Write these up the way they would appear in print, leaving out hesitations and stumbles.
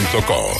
law.co.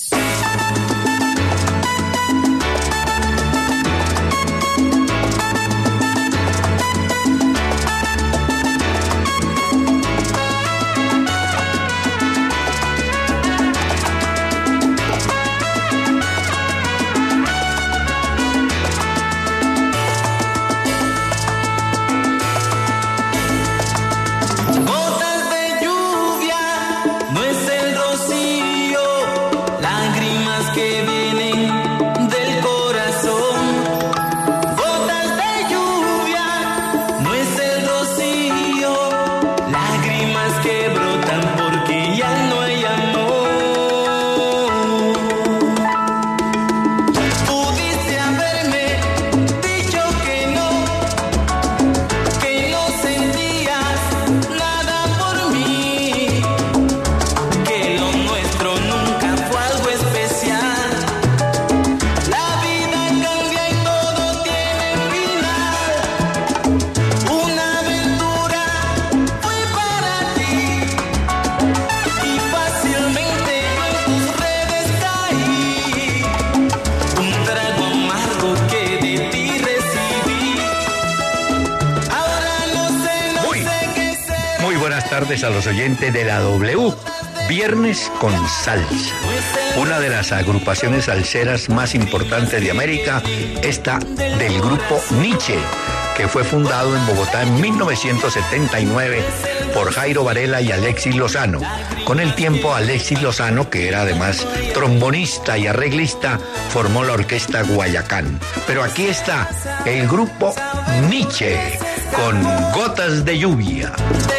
A los oyentes de la W, Viernes con Salsa, una de las agrupaciones salseras más importantes de América, esta del grupo Nietzsche, que fue fundado en Bogotá en 1979 por Jairo Varela y Alexis Lozano. Con el tiempo, Alexis Lozano, que era además trombonista y arreglista, formó la orquesta Guayacán. Pero aquí está el grupo Nietzsche con Gotas de Lluvia.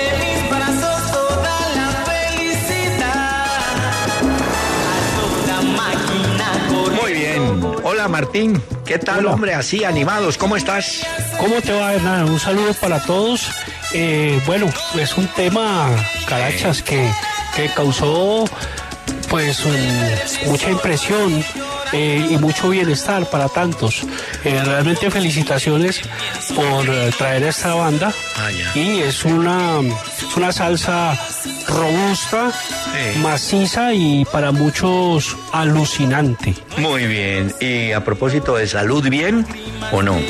Hola Martín, ¿qué tal? Hola. Hombre? Así animados, ¿cómo estás? ¿Cómo te va, Hernán? Un saludo para todos. Bueno, es un tema, carachas, que causó pues mucha impresión y mucho bienestar para tantos. Realmente felicitaciones por traer a esta banda. Y es una salsa robusta, maciza y para muchos alucinante. Muy bien. Y a propósito de salud, ¿bien o no?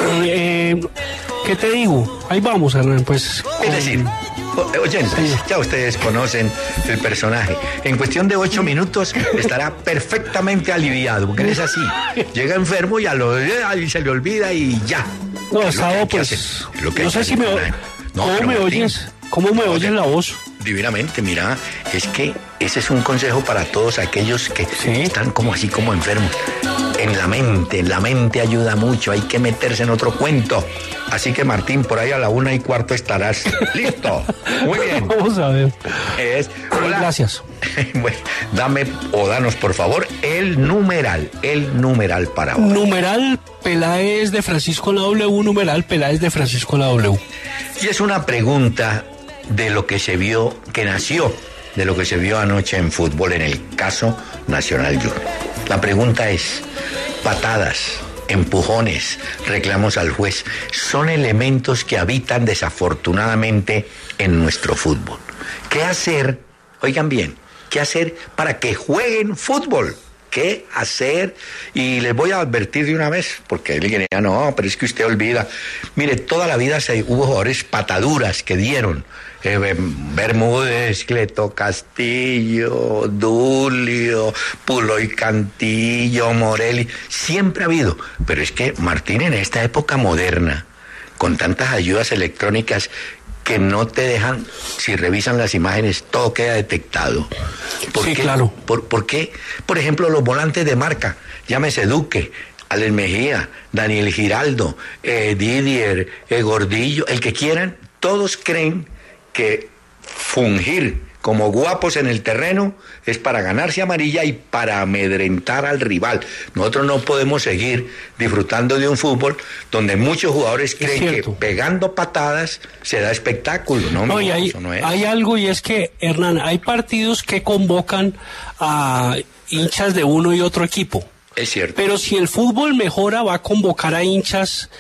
¿Qué te digo? Ahí vamos, Hernán, pues. Es decir, oyentes, ya ustedes conocen el personaje. En cuestión de 8 minutos estará perfectamente aliviado, porque él es así. Llega enfermo y se le olvida y ya. No, estaba pues. No sé si me. ¿Cómo me oyes? ¿Cómo me oyes la voz? Divinamente, mira, es que ese es un consejo para todos aquellos que están como así como enfermos. En la mente ayuda mucho, hay que meterse en otro cuento. Así que Martín, por ahí a la 1:15 estarás listo. Muy bien. Vamos a ver. Hola. Gracias. Bueno, danos por favor el numeral para ahora. Numeral Peláez de Francisco la W, numeral Peláez de Francisco la W. Y es una pregunta de lo que se vio, que nació de lo que se vio anoche en fútbol en el caso Nacional Junior. La pregunta es, patadas, empujones, reclamos al juez, son elementos que habitan desafortunadamente en nuestro fútbol. ¿Qué hacer? Oigan bien, ¿qué hacer para que jueguen fútbol? ¿Qué hacer? Y les voy a advertir de una vez, porque alguien dirá, no, pero es que usted olvida. Mire, toda la vida hubo jugadores pataduras que dieron. Bermúdez, Cleto Castillo, Dulio, Puloy Cantillo, Morelli. Siempre ha habido. Pero es que, Martín, en esta época moderna, con tantas ayudas electrónicas que no te dejan, si revisan las imágenes, todo queda detectado. Sí, claro. ¿Por qué? Por ejemplo, los volantes de marca, llámese Duque, Alex Mejía, Daniel Giraldo, Didier, Gordillo, el que quieran, todos creen que fungir como guapos en el terreno es para ganarse amarilla y para amedrentar al rival. Nosotros no podemos seguir disfrutando de un fútbol donde muchos jugadores creen que pegando patadas se da espectáculo. No, y eso no es. Hay algo, y es que, Hernán, hay partidos que convocan a hinchas de uno y otro equipo. Es cierto. Pero si el fútbol mejora, va a convocar a hinchas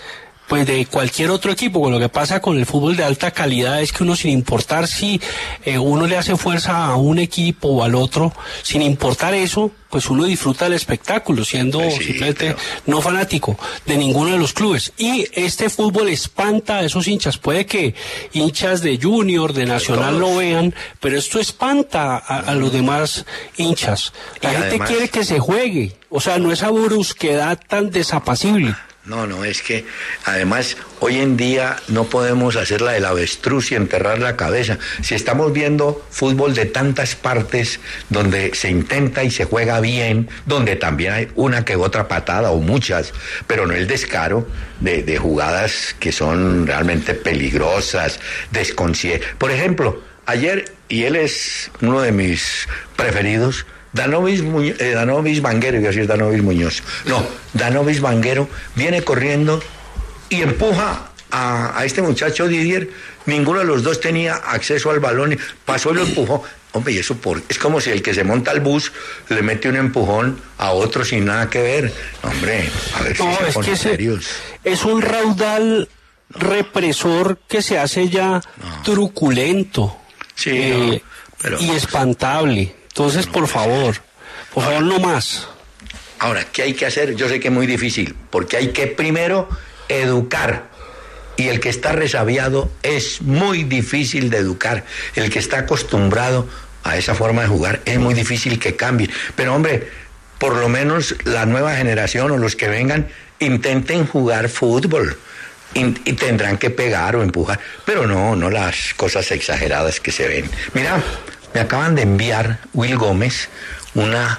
pues de cualquier otro equipo. Lo que pasa con el fútbol de alta calidad es que uno, sin importar si uno le hace fuerza a un equipo o al otro, sin importar eso, pues uno disfruta del espectáculo, siendo simplemente no fanático de ninguno de los clubes. Y este fútbol espanta a esos hinchas. Puede que hinchas de Junior, de Nacional lo vean, pero esto espanta a los demás hinchas. La gente además quiere que se juegue, o sea, no esa brusquedad tan desapacible. No, es que además hoy en día no podemos hacer la del avestruz y enterrar la cabeza. Si estamos viendo fútbol de tantas partes donde se intenta y se juega bien, donde también hay una que otra patada o muchas, pero no el descaro de jugadas que son realmente peligrosas, Por ejemplo, ayer, y él es uno de mis preferidos, Danovis Vanguero, iba a decir Danovis Muñoz. No, Danovis Vanguero viene corriendo y empuja a este muchacho Didier. Ninguno de los dos tenía acceso al balón, pasó y lo empujó. Hombre, y eso es como si el que se monta al bus le mete un empujón a otro sin nada que ver. Hombre, a ver si se ponen serios. Es un raudal represor que se hace ya truculento y espantable. Entonces, por favor, no más. Ahora, ¿qué hay que hacer? Yo sé que es muy difícil, porque hay que primero educar. Y el que está resabiado es muy difícil de educar. El que está acostumbrado a esa forma de jugar es muy difícil que cambie. Pero, hombre, por lo menos la nueva generación o los que vengan intenten jugar fútbol. Y tendrán que pegar o empujar. Pero no las cosas exageradas que se ven. Mira, me acaban de enviar Will Gómez una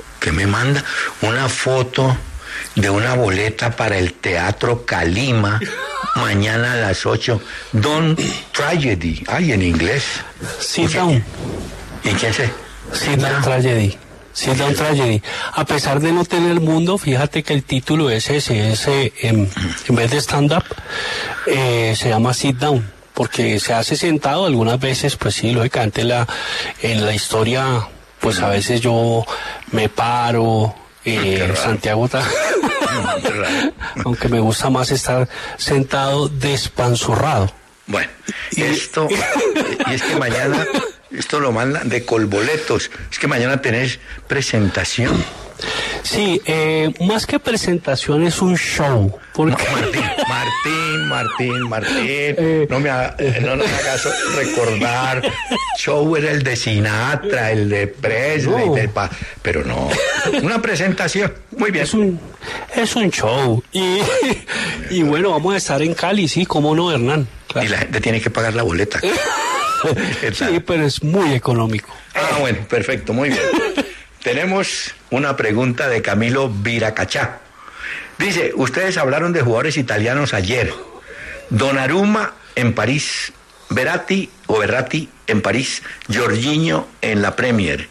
foto de una boleta para el Teatro Calima mañana a las 8. Don't Tragedy. Ay, en inglés. Sit Down. ¿Y quién se? Sit Down Tragedy. Sit Down Tragedy. A pesar de no tener mundo, fíjate que el título es ese, en vez de Stand Up, se llama Sit Down. Porque se hace sentado algunas veces, pues sí, lógicamente en la historia, pues a veces yo me paro, Santiago aunque me gusta más estar sentado despanzurrado. Bueno, y es que mañana, esto lo mandan de Colboletos, es que mañana tenés presentación. Sí, más que presentación es un show. Porque... Martín, no me hagas recordar. Show era el de Sinatra, el de Presley, pero no, una presentación, muy bien. Es un show. Y bueno, vamos a estar en Cali, sí, cómo no, Hernán. Claro. Y la gente tiene que pagar la boleta. Sí, pero es muy económico. Bueno, perfecto, muy bien. Tenemos una pregunta de Camilo Viracachá. Dice, ustedes hablaron de jugadores italianos ayer. Donnarumma en París, Verratti en París, Jorginho en la Premier.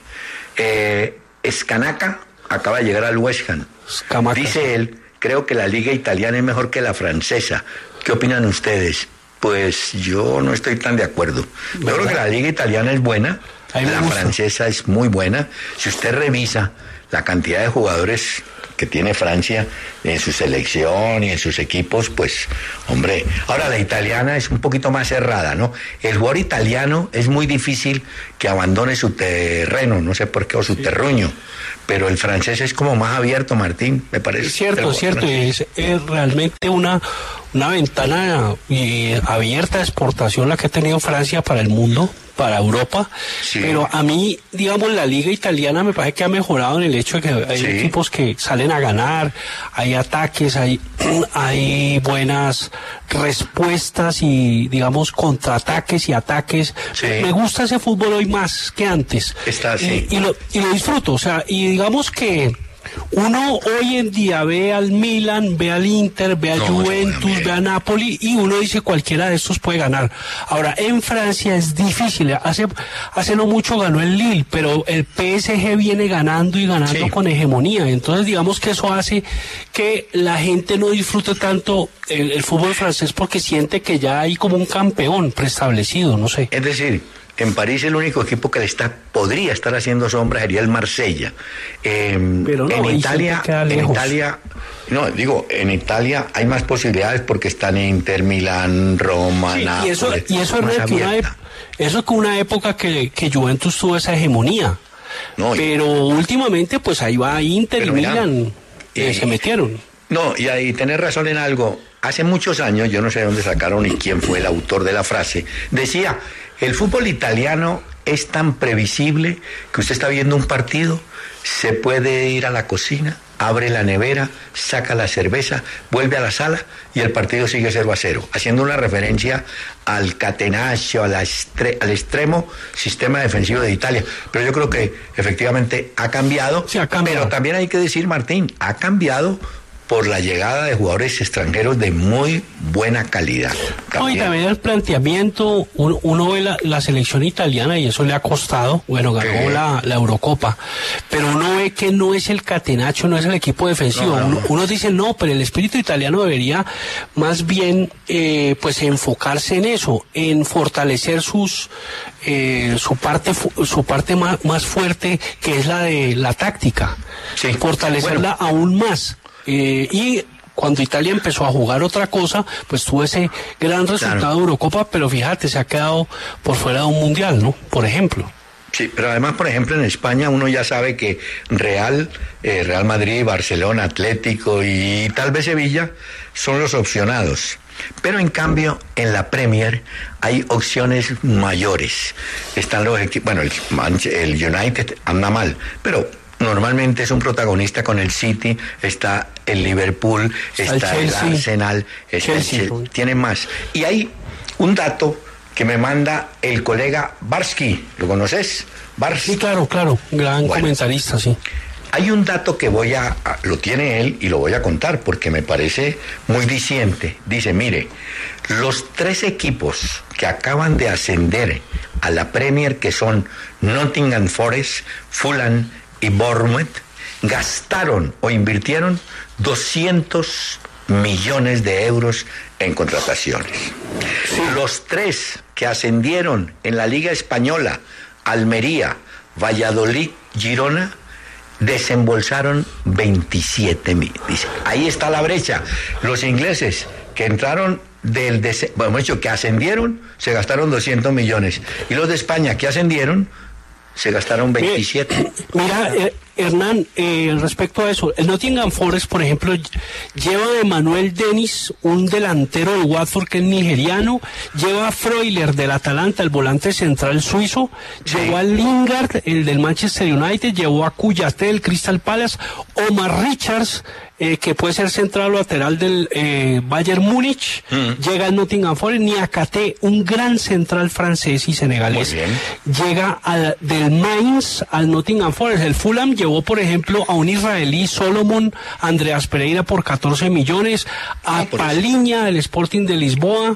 Scamacca acaba de llegar al West Ham. Dice él, creo que la liga italiana es mejor que la francesa. ¿Qué opinan ustedes? Pues yo no estoy tan de acuerdo. Yo creo que la liga italiana es buena. La francesa es muy buena. Si usted revisa la cantidad de jugadores que tiene Francia en su selección y en sus equipos, pues, hombre, ahora la italiana es un poquito más cerrada, ¿no? El jugador italiano es muy difícil que abandone su terreno, no sé por qué, o su terruño, pero el francés es como más abierto, Martín, me parece. Es cierto, es realmente una ventana abierta de exportación la que ha tenido Francia para el mundo, para Europa, sí. Pero a mí, digamos, la liga italiana me parece que ha mejorado en el hecho de que hay equipos que salen a ganar, hay ataques, hay buenas respuestas y, digamos, contraataques y ataques. Sí. Me gusta ese fútbol hoy más que antes. Y lo disfruto, o sea, y digamos que uno hoy en día ve al Milan, ve al Inter, ve a Juventus, ve a Napoli y uno dice cualquiera de estos puede ganar. Ahora, en Francia es difícil, hace no mucho ganó el Lille, pero el PSG viene ganando y ganando con hegemonía, entonces digamos que eso hace que la gente no disfrute tanto el fútbol francés porque siente que ya hay como un campeón preestablecido, no sé. Es decir, En París el único equipo que podría estar haciendo sombra sería el Marsella. Pero no, en Italia, en Italia hay más posibilidades porque están Inter, Milán, Roma, sí, Nápoles. Y eso es que una época que Juventus tuvo esa hegemonía. No, pero últimamente pues ahí va Inter y Milán se metieron. No, y ahí tenés razón en algo. Hace muchos años, yo no sé de dónde sacaron y quién fue el autor de la frase, decía, el fútbol italiano es tan previsible que usted está viendo un partido, se puede ir a la cocina, abre la nevera, saca la cerveza, vuelve a la sala y el partido sigue 0-0, haciendo una referencia al catenaccio, al extremo sistema defensivo de Italia. Pero yo creo que efectivamente ha cambiado, sí, ha cambiado. Pero también hay que decir, Martín, ha cambiado por la llegada de jugadores extranjeros de muy buena calidad. No, y también el planteamiento, uno ve la selección italiana y eso le ha costado, bueno, ganó la Eurocopa, pero uno ve que no es el catenaccio, no es el equipo defensivo. Uno dice, no, pero el espíritu italiano debería más bien pues enfocarse en eso, en fortalecer su parte más fuerte, que es la de la táctica, sí, fortalecerla aún más. Y cuando Italia empezó a jugar otra cosa, pues tuvo ese gran resultado de Eurocopa, pero fíjate, se ha quedado por fuera de un mundial, ¿no? Por ejemplo. Sí, pero además, por ejemplo, en España uno ya sabe que Real Madrid, Barcelona, Atlético y tal vez Sevilla son los opcionados. Pero en cambio, en la Premier hay opciones mayores. Están los equipos, bueno, el United anda mal, pero normalmente es un protagonista con el City, está el Liverpool, está el Arsenal, está el Chelsea, tiene más. Y hay un dato que me manda el colega Barsky, ¿lo conoces? Sí, claro, gran comentarista, sí. Hay un dato que lo tiene él y lo voy a contar porque me parece muy diciente. Dice, mire, los 3 equipos que acaban de ascender a la Premier, que son Nottingham Forest, Fulham y Bournemouth, gastaron o invirtieron 200 millones de euros en contrataciones. Sí. Los 3 que ascendieron en la Liga Española, Almería, Valladolid, Girona, desembolsaron 27.000. Dice, ahí está la brecha. Los ingleses que entraron que ascendieron, se gastaron 200 millones. Y los de España que ascendieron, se gastaron 27. Mira, Hernán, respecto a eso, el Nottingham Forest, por ejemplo, lleva a Emmanuel Dennis, un delantero del Watford que es nigeriano, lleva a Freuler del Atalanta, el volante central suizo, llevó a Lingard, el del Manchester United, llevó a Kouyaté del Crystal Palace, Omar Richards, que puede ser central o lateral del Bayern Múnich, llega al Nottingham Forest, Niakate, un gran central francés y senegalés, llega del Mainz al Nottingham Forest. El Fulham llevó, por ejemplo, a un israelí, Solomon Andreas Pereira, por 14 millones, a Paliña, del Sporting de Lisboa.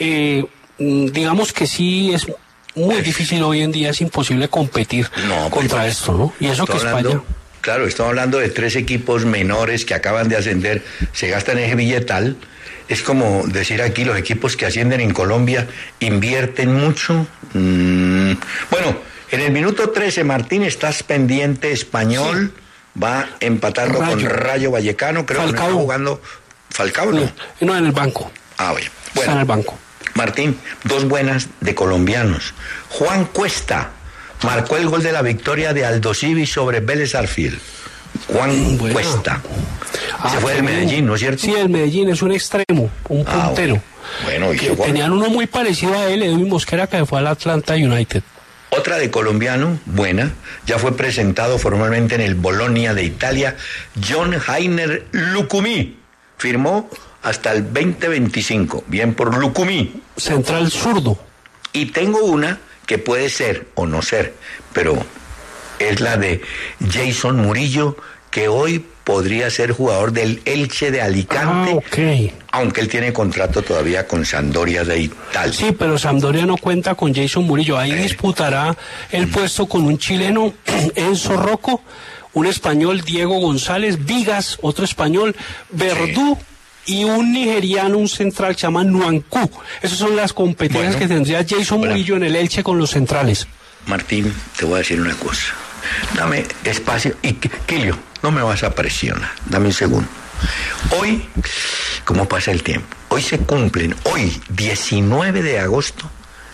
Digamos que sí es muy difícil hoy en día, es imposible competir contra esto, ¿no? Y eso que España... Claro, estamos hablando de 3 equipos menores que acaban de ascender, se gastan ese billetal. Es como decir aquí, los equipos que ascienden en Colombia invierten mucho. Bueno, en el minuto 13, Martín, estás pendiente, Español va empatando con Rayo Vallecano, creo que no está jugando Falcao, ¿no? No, en el banco. Bueno. Está en el banco. Martín, 2 buenas de colombianos. Juan Cuesta marcó el gol de la victoria de Aldosivi sobre Vélez Sarsfield. Juan Cuesta. Se fue del Medellín, ¿no es cierto? Sí, el Medellín es un extremo, un puntero. Bueno, y tenían uno muy parecido a él, Edwin Mosquera, que fue al Atlanta United. Otra de colombiano, buena, ya fue presentado formalmente en el Bolonia de Italia, John Heiner Lucumí. Firmó hasta el 2025. Bien por Lucumí. Central zurdo. Y tengo una que puede ser o no ser, pero es la de Jason Murillo, que hoy podría ser jugador del Elche de Alicante, aunque él tiene contrato todavía con Sampdoria de Italia. Sí, pero Sampdoria no cuenta con Jason Murillo, ahí disputará el puesto con un chileno, Enzo Rocco, un español, Diego González, Vigas, otro español, Verdú y un nigeriano, un central que se llama Nwankwo. Esas son las competencias que tendría Jason Murillo en el Elche con los centrales. Martín, te voy a decir una cosa. Dame espacio y Quilio, no me vas a presionar. Dame un segundo. Hoy, ¿cómo pasa el tiempo? Hoy se cumplen, hoy, 19 de agosto,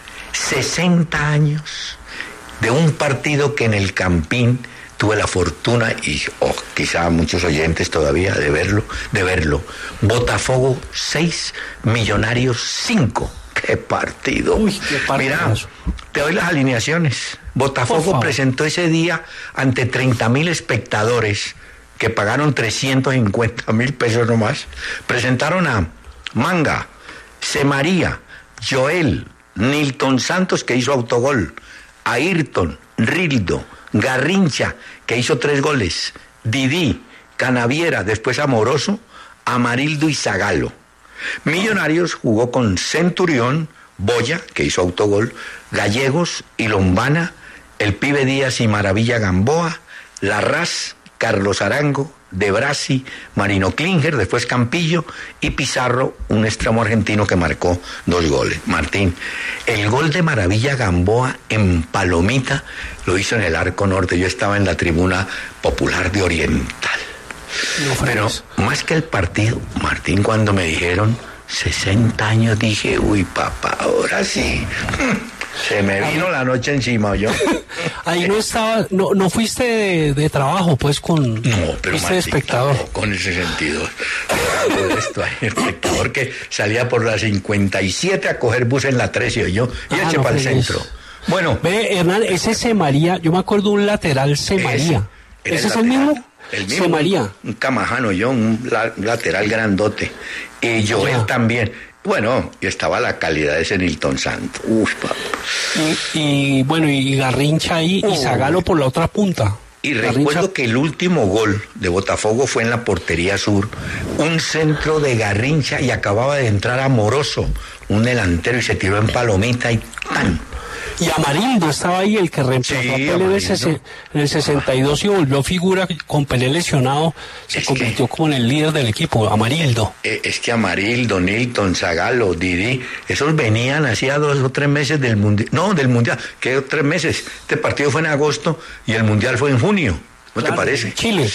60 años de un partido que en el Campín tuve la fortuna y quizá muchos oyentes todavía de verlo. Botafogo 6, Millonarios 5. ¡Qué partido! Uy, qué partido. Mira, te doy las alineaciones. Botafogo presentó ese día ante 30.000 espectadores que pagaron 350.000 pesos nomás. Presentaron a Manga, Semaría, Joel, Nilton Santos, que hizo autogol, Ayrton, Rildo, Garrincha, que hizo 3 goles, Didi, Canaviera, después Amoroso, Amarildo y Zagalo. Millonarios jugó con Centurión, Boya, que hizo autogol, Gallegos y Lombana, el Pibe Díaz y Maravilla Gamboa, Larraz, Carlos Arango, De Brasi, Marino Klinger, después Campillo y Pizarro, un extremo argentino que marcó 2 goles. Martín, el gol de Maravilla Gamboa en Palomita lo hizo en el Arco Norte. Yo estaba en la tribuna popular de Oriental. Pero más que el partido, Martín, cuando me dijeron 60 años, dije, uy, papá, ahora sí. Se me vino la noche encima, yo. Ahí no estaba, no fuiste de trabajo, pues, con... No, pero fuiste de espectador. No, con ese sentido. Esto hay espectador que salía por la 57 a coger bus en la 13, yo, y eche para el centro. Bueno. Ve, Hernán, ese Semaría, yo me acuerdo un lateral Semaría. ¿Ese es el mismo? El mismo. Semaría. Un camajano, yo, un lateral grandote. Y Joel también. Bueno, y estaba la calidad de ese Nilton Santos. Uf, papá. Y bueno, y Garrincha ahí, y Zagalo por la otra punta. Y recuerdo que el último gol de Botafogo fue en la portería sur, un centro de Garrincha y acababa de entrar Amoroso, un delantero, y se tiró en Palomita y ¡tan! Y Amarildo estaba ahí, el que reemplazó a Pelé en el 62 y volvió figura con Pelé lesionado, se convirtió como en el líder del equipo, Amarildo. Es que Amarildo, Nilton, Zagalo, Didi, esos venían hacía 2 o 3 meses del Mundial, del Mundial, que 3 meses, este partido fue en agosto y el Mundial fue en junio. ¿No te parece? En Chile,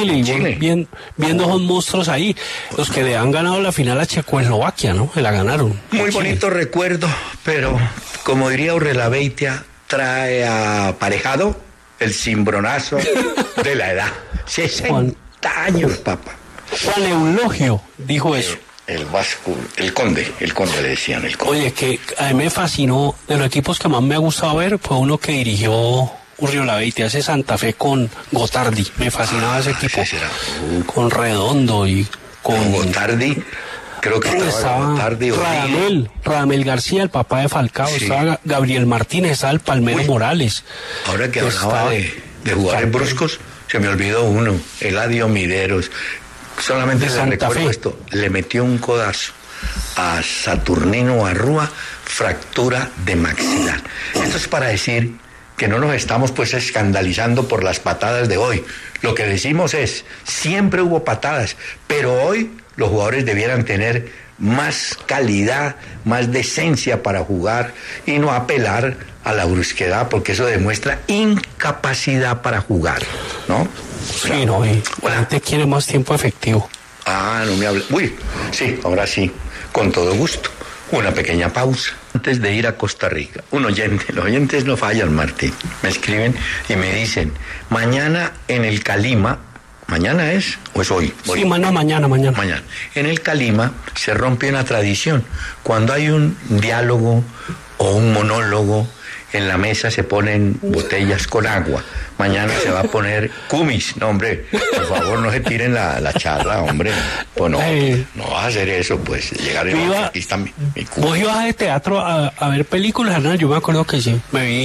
y viendo esos monstruos ahí, los que le han ganado la final a Checoslovaquia, ¿no? Que la ganaron. Muy bonito recuerdo, pero como diría Urrela Beitia, trae aparejado el cimbronazo de la edad. 60 años, papá. Juan Eulogio dijo eso. El Vasco, el conde le decían, el conde. Oye, que a mí me fascinó, de los equipos que más me ha gustado ver, fue uno que dirigió Urriola Beitia, ese Santa Fe con Gotardi, me fascinaba ese equipo, con Redondo y con Gotardi, creo que estaba Gotardi, Radamel García, el papá de Falcao, sí. Estaba Gabriel Martínez, estaba el Palmero Morales. Ahora que hablaba de jugadores bruscos, se me olvidó uno, Eladio Mideros, solamente le recuerdo esto, le metió un codazo a Saturnino Arrúa, fractura de maxilar. Esto es para decir que no nos estamos pues escandalizando por las patadas de hoy. Lo que decimos es, siempre hubo patadas, pero hoy los jugadores debieran tener más calidad, más decencia para jugar y no apelar a la brusquedad, porque eso demuestra incapacidad para jugar, ¿no? Sí, no, la gente quiere más tiempo efectivo. No me hable. Uy, sí, ahora sí, con todo gusto. Una pequeña pausa antes de ir a Costa Rica. Los oyentes no fallan, Martín. Me escriben y me dicen, mañana en el Calima, ¿mañana es o es hoy? Sí, mañana. Mañana. En el Calima se rompe una tradición. Cuando hay un diálogo o un monólogo, en la mesa se ponen botellas con agua. Mañana se va a poner cumis. No, hombre, por favor, no se tiren la charla, hombre. Pues no vas a hacer eso, pues. Llegar en aquí está mi cumis. ¿Vos ibas de teatro a ver películas, Hernán? Yo me acuerdo que sí. Me vi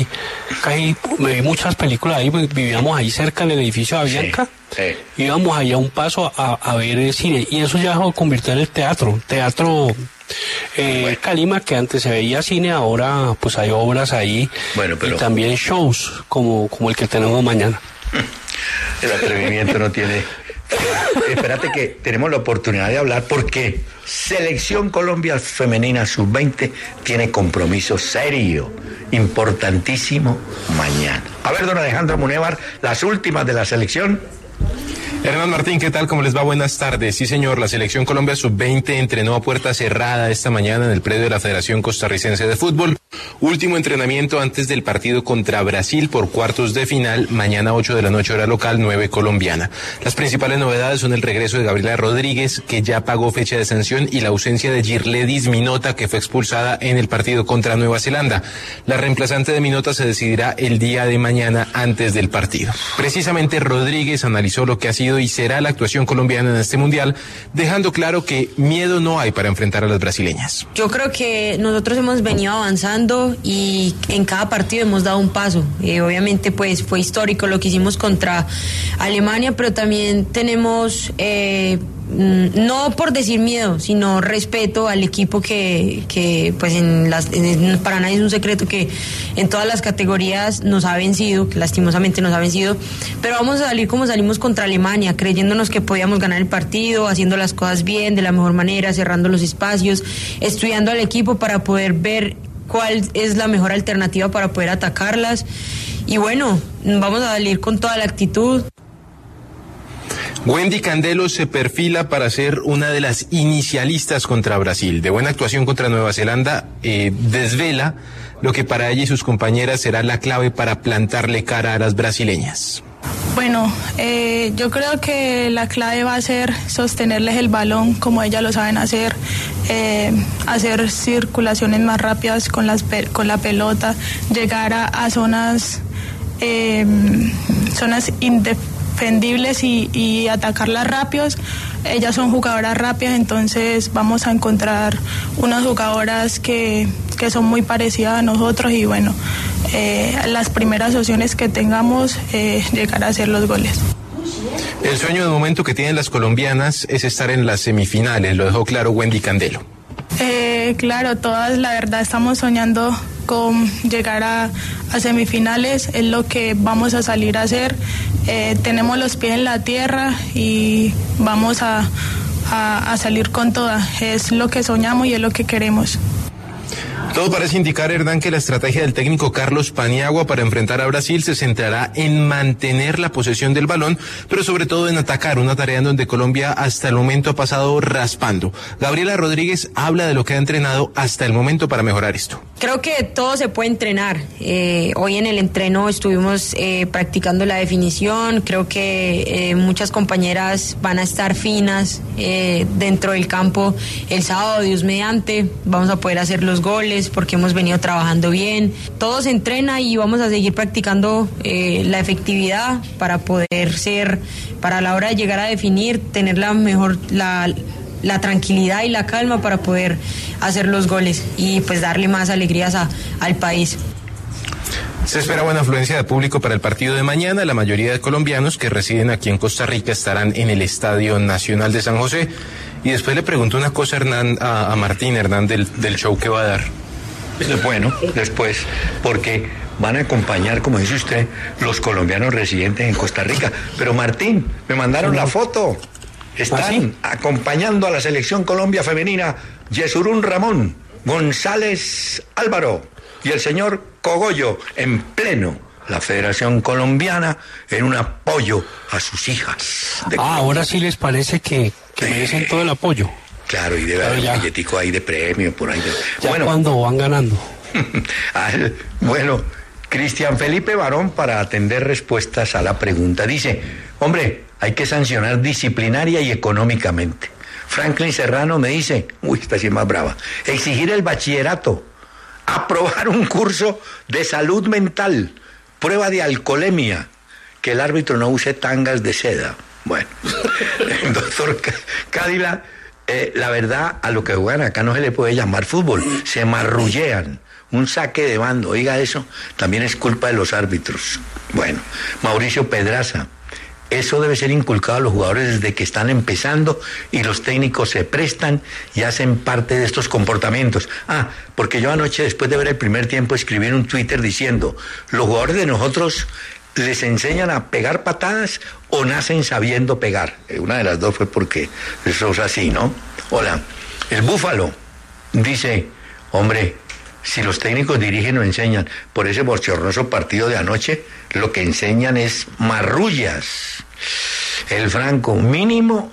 muchas películas ahí. Vivíamos ahí cerca del edificio de Avianca. Sí. Íbamos allá un paso a ver el cine. Y eso ya se convirtió en el teatro. Calima, que antes se veía cine, ahora pues hay obras ahí, y también shows como el que tenemos mañana. El atrevimiento no tiene Espérate que tenemos la oportunidad de hablar porque Selección Colombia Femenina Sub-20 tiene compromiso serio, importantísimo mañana. A ver, don Alejandro Munévar, las últimas de la selección. Hernán Martín, ¿qué tal? ¿Cómo les va? Buenas tardes. Sí, señor, la Selección Colombia Sub-20 entrenó a puerta cerrada esta mañana en el predio de la Federación Costarricense de Fútbol. Último entrenamiento antes del partido contra Brasil por cuartos de final, mañana 8 de la noche hora local, 9 colombiana. Las principales novedades son el regreso de Gabriela Rodríguez, que ya pagó fecha de sanción, y la ausencia de Girledis Minota, que fue expulsada en el partido contra Nueva Zelanda. La reemplazante de Minota se decidirá el día de mañana antes del partido. Precisamente Rodríguez analizó lo que ha sido y será la actuación colombiana en este mundial, dejando claro que miedo no hay para enfrentar a las brasileñas. Yo creo que nosotros hemos venido avanzando y en cada partido hemos dado un paso. Obviamente pues fue histórico lo que hicimos contra Alemania, pero también tenemos no por decir miedo, sino respeto al equipo que pues para nadie es un secreto que en todas las categorías nos ha vencido, que lastimosamente nos ha vencido, pero vamos a salir como salimos contra Alemania, creyéndonos que podíamos ganar el partido, haciendo las cosas bien, de la mejor manera, cerrando los espacios, estudiando al equipo para poder ver cuál es la mejor alternativa para poder atacarlas, y bueno, vamos a salir con toda la actitud. Wendy Candelo se perfila para ser una de las inicialistas contra Brasil. De buena actuación contra Nueva Zelanda, desvela lo que para ella y sus compañeras será la clave para plantarle cara a las brasileñas. Bueno, yo creo que la clave va a ser sostenerles el balón como ellas lo saben hacer, hacer circulaciones más rápidas con la pelota, llegar a zonas indefendibles y atacarlas rápidos. Ellas son jugadoras rápidas, entonces vamos a encontrar unas jugadoras que son muy parecidas a nosotros y bueno, las primeras opciones que tengamos, llegar a hacer los goles. El sueño de momento que tienen las colombianas es estar en las semifinales, lo dejó claro Wendy Candelo. Claro, todas la verdad estamos soñando con llegar a semifinales, es lo que vamos a salir a hacer. Tenemos los pies en la tierra y vamos a salir con toda, es lo que soñamos y es lo que queremos. Todo parece indicar, Hernán, que la estrategia del técnico Carlos Paniagua para enfrentar a Brasil se centrará en mantener la posesión del balón, pero sobre todo en atacar, una tarea en donde Colombia hasta el momento ha pasado raspando. Gabriela Rodríguez habla de lo que ha entrenado hasta el momento para mejorar esto. Creo que todo se puede entrenar. Hoy en el entreno estuvimos practicando la definición. Creo que muchas compañeras van a estar finas dentro del campo el sábado, Dios mediante. Vamos a poder hacer los goles porque hemos venido trabajando bien. Todo se entrena y vamos a seguir practicando la efectividad para poder ser, para la hora de llegar a definir, tener la mejor, la tranquilidad y la calma para poder hacer los goles y pues darle más alegrías al país. Se espera buena afluencia de público para el partido de mañana. La mayoría de colombianos que residen aquí en Costa Rica estarán en el Estadio Nacional de San José. Y después le pregunto una cosa, Hernán, a Martín, Hernán, del show que va a dar. Bueno, después, porque van a acompañar, como dice usted, los colombianos residentes en Costa Rica. Pero Martín, me mandaron la foto. Están acompañando a la Selección Colombia Femenina Yesurún Ramón, González Álvaro y el señor Cogollo, en pleno la Federación Colombiana, en un apoyo a sus hijas. Ahora sí les parece que merecen todo el apoyo. Claro, y debe haber un billetico ahí de premio, por ahí. Bueno, cuando van ganando. Bueno, Cristian Felipe Barón, para atender respuestas a la pregunta, dice, hombre, hay que sancionar disciplinaria y económicamente. Franklin Serrano me dice, esta sí es más brava, exigir el bachillerato, aprobar un curso de salud mental, prueba de alcoholemia, que el árbitro no use tangas de seda. Bueno, doctor Cádila, la verdad, a lo que juegan acá no se le puede llamar fútbol, se marrullean, un saque de bando, oiga eso, también es culpa de los árbitros. Bueno, Mauricio Pedraza, eso debe ser inculcado a los jugadores desde que están empezando y los técnicos se prestan y hacen parte de estos comportamientos. Porque yo anoche, después de ver el primer tiempo, escribí en un Twitter diciendo, los jugadores de nosotros les enseñan a pegar patadas o nacen sabiendo pegar. Una de las dos fue porque eso es así, ¿no? Hola, el Búfalo dice, hombre, si los técnicos dirigen o enseñan, por ese bochornoso partido de anoche, lo que enseñan es marrullas. El Franco, mínimo,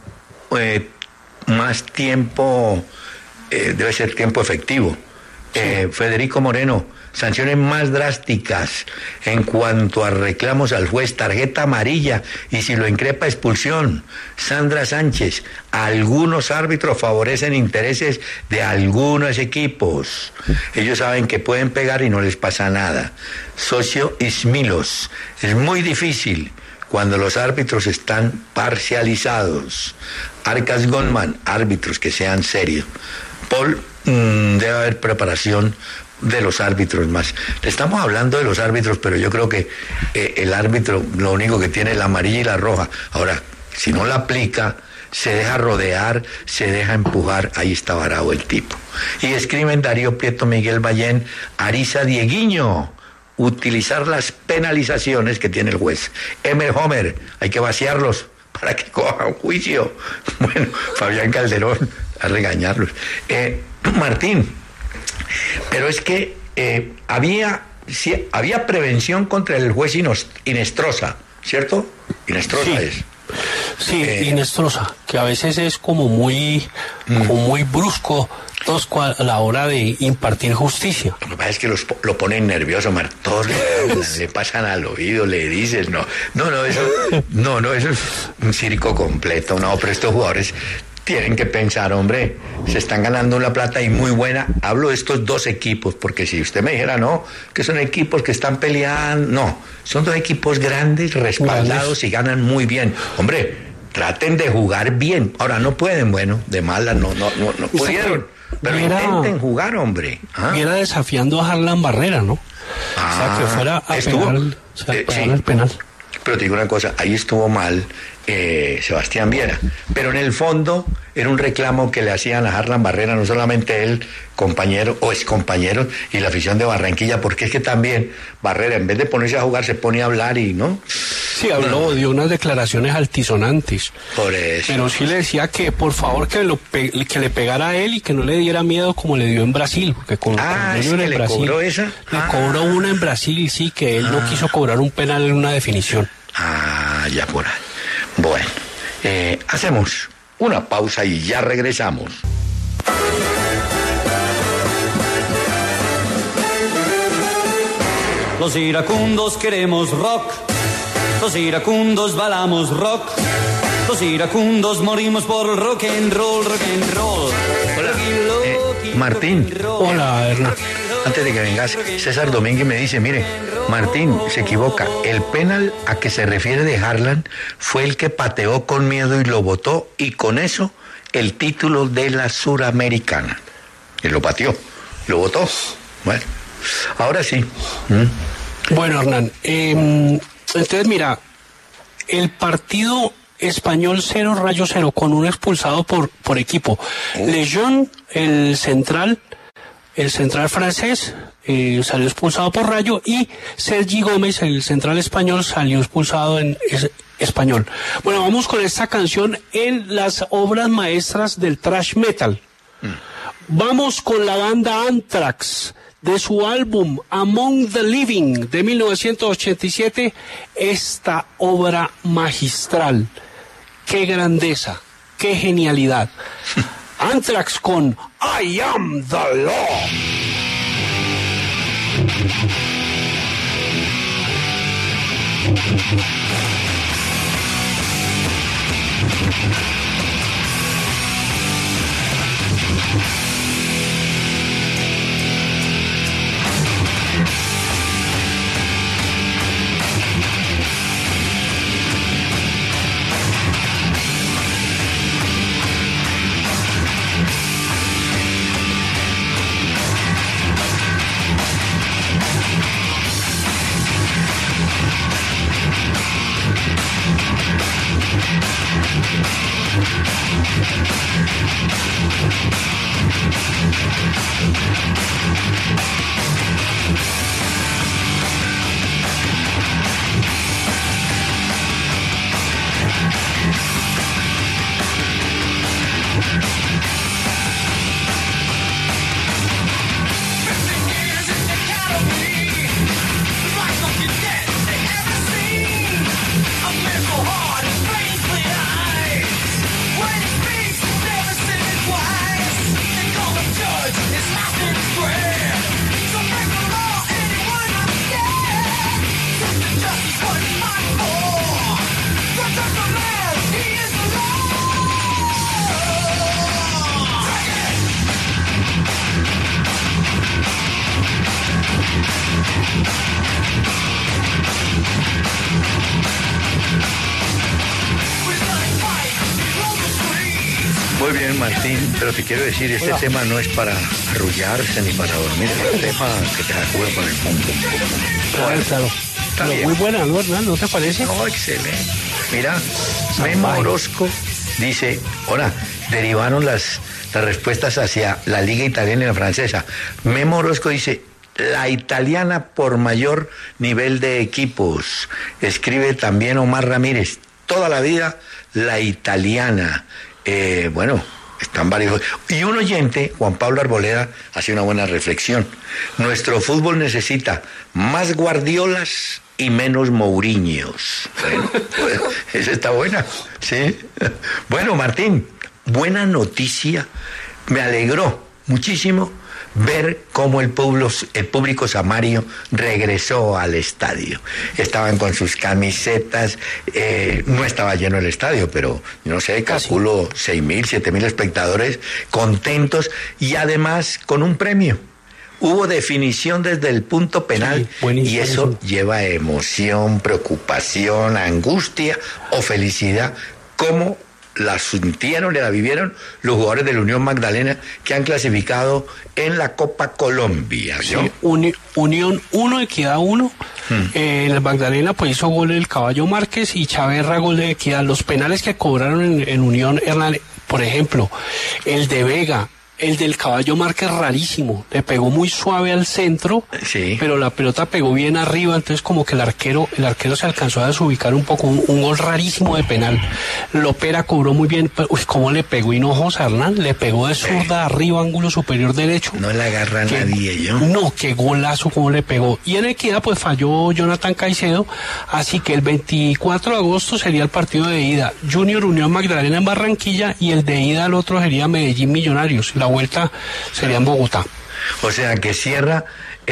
más tiempo, debe ser tiempo efectivo. Federico Moreno, sanciones más drásticas en cuanto a reclamos al juez, tarjeta amarilla y si lo increpa, expulsión. Sandra Sánchez, algunos árbitros favorecen intereses de algunos equipos. Ellos saben que pueden pegar y no les pasa nada. Socio Ismilos, es muy difícil cuando los árbitros están parcializados. Arcas Goldman, árbitros que sean serios. Paul, debe haber preparación de los árbitros más. Estamos hablando de los árbitros, pero yo creo que el árbitro lo único que tiene es la amarilla y la roja. Ahora, si no la aplica, se deja rodear, se deja empujar, ahí está varado el tipo. Y escriben Darío Prieto, Miguel Ballén, Arisa Dieguiño, utilizar las penalizaciones que tiene el juez. Emer Homer, hay que vaciarlos para que cojan juicio. Bueno, Fabián Calderón, a regañarlos. Martín, pero es que había prevención contra el juez Inestrosa, ¿cierto? Inestrosa sí. Es. Sí, Inestrosa, que a veces es como muy brusco, tosco a la hora de impartir justicia. Lo que pasa es que lo ponen nervioso, todos le pasan al oído, le dicen, eso es un circo completo, no, pero estos jugadores tienen que pensar, hombre, se están ganando una plata y muy buena. Hablo de estos dos equipos, porque si usted me dijera, no, que son equipos que están peleando, no, son dos equipos grandes, respaldados y ganan muy bien. Hombre, traten de jugar bien. Ahora no pueden, bueno, de malas no pudieron, pero intenten jugar, hombre. Viera desafiando a Harlan Barrera, ¿no? O sea, que fuera a pegar el penal. Pero te digo una cosa, ahí estuvo mal Sebastián Viera, pero en el fondo era un reclamo que le hacían a Harlan Barrera, no solamente él, compañero o excompañero, y la afición de Barranquilla, porque es que también Barrera, en vez de ponerse a jugar, se pone a hablar y no. Sí, dio unas declaraciones altisonantes. Por eso. Pero sí le decía que por favor que le pegara a él y que no le diera miedo como le dio en Brasil, porque es que le cobró esa. Le cobró una en Brasil, sí, que él no quiso cobrar un penal en una definición. Ya por ahí. Bueno, hacemos una pausa y ya regresamos. Los iracundos queremos rock, los iracundos balamos rock, los iracundos morimos por rock and roll, rock and roll. Hola, Martín. Hola, Hernán. Antes de que vengas, César Domínguez me dice, mire, Martín se equivoca, el penal a que se refiere de Harlan fue el que pateó con miedo y lo botó, y con eso el título de la Suramericana. Él lo pateó, lo botó. Bueno, ahora sí. Bueno, Hernán, entonces mira, el partido Español 0, Rayo 0, con un expulsado por equipo. Lejeune, el central francés, salió expulsado por Rayo, y Sergi Gómez, el central español, salió expulsado en Español. Bueno, vamos con esta canción en las obras maestras del thrash metal. Vamos con la banda Anthrax, de su álbum Among the Living de 1987, esta obra magistral. ¡Qué grandeza! ¡Qué genialidad! Anthrax con I Am the Law. Muy bien, Martín, pero te quiero decir, este tema no es para arrullarse ni para dormir, es un tema que te juega con el mundo. Claro. Pero muy buena, ¿no, Hernán? ¿No te parece? No, excelente. Mira, Memo Orozco dice, hola, derivaron las respuestas hacia la liga italiana y la francesa. Memo Orozco dice, la italiana por mayor nivel de equipos. Escribe también Omar Ramírez, toda la vida la italiana. Bueno, están varios. Y un oyente, Juan Pablo Arboleda, hace una buena reflexión. Nuestro fútbol necesita más Guardiolas y menos Mourinhos. Bueno, pues, esa está buena, ¿sí? Bueno, Martín, buena noticia. Me alegró muchísimo ver cómo el público samario regresó al estadio. Estaban con sus camisetas, no estaba lleno el estadio, pero no sé, calculo 6.000, 7.000 espectadores contentos y además con un premio. Hubo definición desde el punto penal, sí, y eso lleva emoción, preocupación, angustia o felicidad, como la sintieron y la vivieron los jugadores de la Unión Magdalena que han clasificado en la Copa Colombia, ¿no? Sí, Unión 1, Equidad 1. El Magdalena pues hizo gol el Caballo Márquez y Chaverra gol de Equidad. Los penales que cobraron en Unión, Hernán, por ejemplo, el de Vega, el del Caballo Márquez rarísimo, le pegó muy suave al centro, sí, pero la pelota pegó bien arriba, entonces como que el arquero se alcanzó a desubicar un poco, un gol rarísimo de penal. Lopera cobró muy bien, uy, cómo le pegó Hinojosa, Hernán, le pegó de zurda arriba, ángulo superior derecho. No le agarra nadie, yo. No, qué golazo cómo le pegó. Y en Equidad pues falló Jonathan Caicedo, así que el 24 de agosto sería el partido de ida, Junior Unión Magdalena en Barranquilla, y el de ida al otro sería Medellín Millonarios. La vuelta sería en Bogotá. O sea que cierra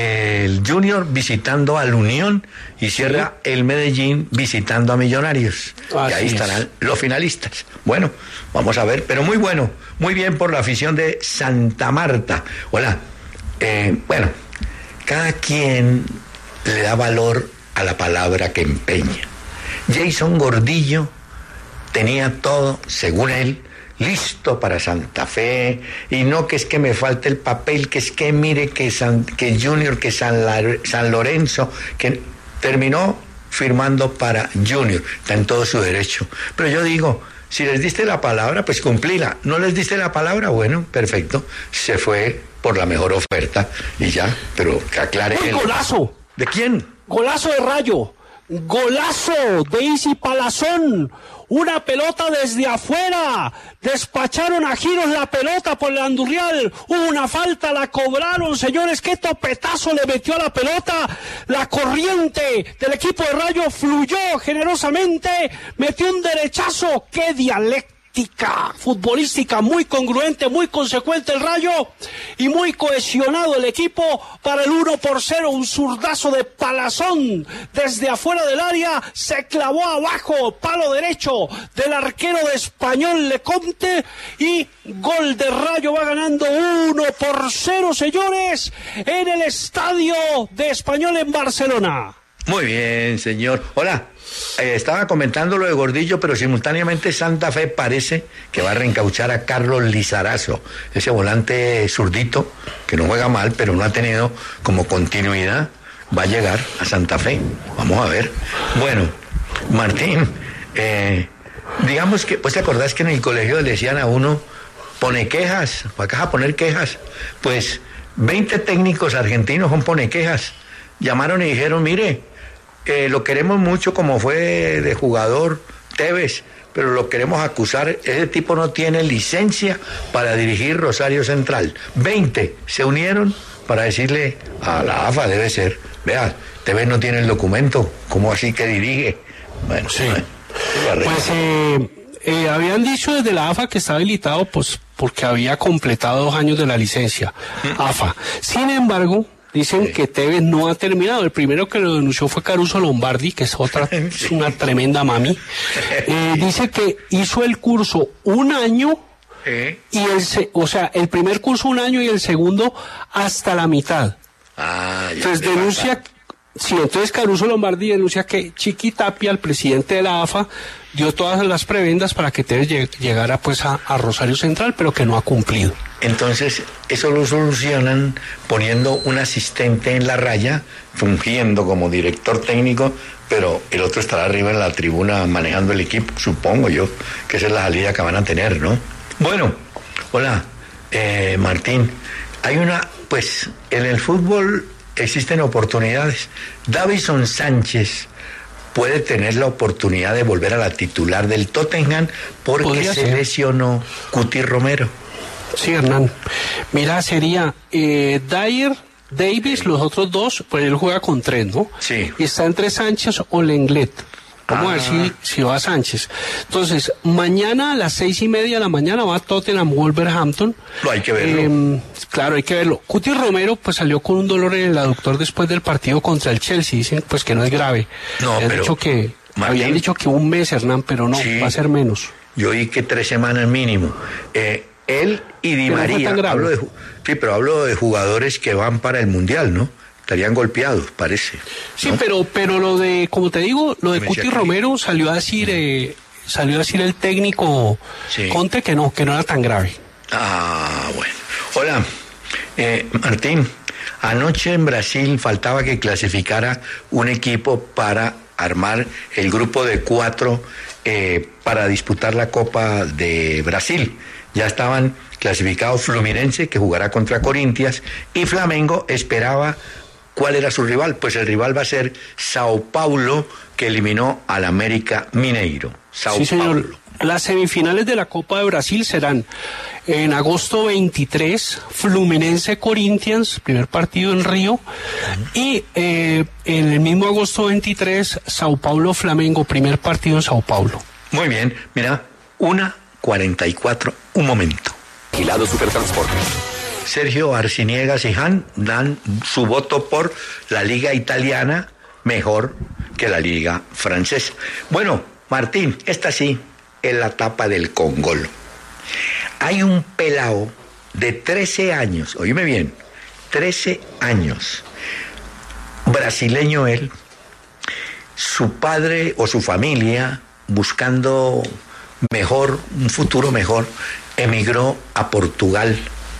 el Junior visitando al Unión y cierra el Medellín visitando a Millonarios. Y ahí estarán los finalistas. Bueno, vamos a ver, pero muy bueno, muy bien por la afición de Santa Marta. Hola, bueno, cada quien le da valor a la palabra que empeña. Jason Gordillo tenía todo, según él, listo para Santa Fe, y no que es que me falte el papel, que es que mire que Junior, que San Lorenzo, que terminó firmando para Junior, está en todo su derecho. Pero yo digo, si les diste la palabra, pues cumplíla. No les diste la palabra, bueno, perfecto, se fue por la mejor oferta y ya, pero que aclare él. ¡Golazo! ¿De quién? ¡Golazo de Rayo! ¡Golazo de Isi Palazón! Una pelota desde afuera, despacharon a giros la pelota por el Andurrial, hubo una falta, la cobraron, señores, qué topetazo le metió a la pelota, la corriente del equipo de Rayo fluyó generosamente, metió un derechazo, qué dialéctica futbolística, muy congruente, muy consecuente el Rayo y muy cohesionado el equipo para el 1-0, un zurdazo de Palazón desde afuera del área, se clavó abajo, palo derecho del arquero de Español Leconte y gol de Rayo, va ganando 1-0, señores, en el estadio de Español en Barcelona. Muy bien, señor. Hola, estaba comentando lo de Gordillo, pero simultáneamente Santa Fe parece que va a reencauchar a Carlos Lizarazo, ese volante zurdito que no juega mal, pero no ha tenido como continuidad, va a llegar a Santa Fe. Vamos a ver. Bueno, Martín, digamos que, pues te acordás que en el colegio le decían a uno, pone quejas, acá a poner quejas, pues 20 técnicos argentinos son pone quejas. Llamaron y dijeron, mire, lo queremos mucho como fue de jugador Tevez, pero lo queremos acusar, ese tipo no tiene licencia para dirigir Rosario Central. 20 se unieron para decirle a la AFA, debe ser, vea, Tevez no tiene el documento, ¿cómo así que dirige? Bueno, sí. Pues habían dicho desde la AFA que estaba habilitado pues porque había completado 2 años de la licencia AFA. Sin embargo, dicen que Tevez no ha terminado. El primero que lo denunció fue Caruso Lombardi, que es es una tremenda mami. Dice que hizo el curso 1 año y el primer curso 1 año y el segundo hasta la mitad. Entonces Sí, entonces Caruso Lombardi denuncia que Chiqui Tapia, el presidente de la AFA, dio todas las prebendas para que Tevez llegara pues a Rosario Central, pero que no ha cumplido. Entonces, eso lo solucionan poniendo un asistente en la raya, fungiendo como director técnico, pero el otro estará arriba en la tribuna manejando el equipo, supongo yo, que esa es la salida que van a tener, ¿no? Bueno, hola, Martín. Hay pues, en el fútbol existen oportunidades. Davinson Sánchez puede tener la oportunidad de volver a la titular del Tottenham porque se lesionó Cuti Romero. Sí, Hernán. Mira, sería Dyer, Davis, los otros dos, pues él juega con 3, ¿no? Sí. Y está entre Sánchez o Lenglet. Vamos a ver si va Sánchez. Entonces, mañana a las 6:30 de la mañana va Tottenham Wolverhampton. Hay que verlo. Claro, hay que verlo. Cuti Romero pues salió con un dolor en el aductor después del partido contra el Chelsea. Dicen pues que no es grave. No, pero habían dicho que un mes, Hernán, pero no, sí, va a ser menos. Yo oí que 3 semanas mínimo. Él y Di María. Pero hablo de jugadores que van para el Mundial, ¿no? Estarían golpeados, parece. Sí, ¿no? pero lo de, como te digo, lo de Cuti Romero salió a decir el técnico Conte que no era tan grave. Bueno. Hola, Martín. Anoche en Brasil faltaba que clasificara un equipo para armar el grupo de 4 para disputar la Copa de Brasil. Ya estaban clasificados Fluminense, que jugará contra Corinthians, y Flamengo esperaba. ¿Cuál era su rival? Pues el rival va a ser Sao Paulo, que eliminó al América Mineiro. Sí, señor. Las semifinales de la Copa de Brasil serán en agosto 23, Fluminense Corinthians, primer partido en Río, y en el mismo agosto 23, Sao Paulo Flamengo, primer partido en Sao Paulo. Muy bien, mira, 1:44, un momento. Vigilado Supertransporte. Sergio Arciniegas y Han dan su voto por la liga italiana mejor que la liga francesa. Bueno, Martín, esta sí es la tapa del congolo. Hay un pelao de 13 años, oíme bien, 13 años, brasileño él, su padre o su familia buscando un futuro mejor, emigró a Portugal.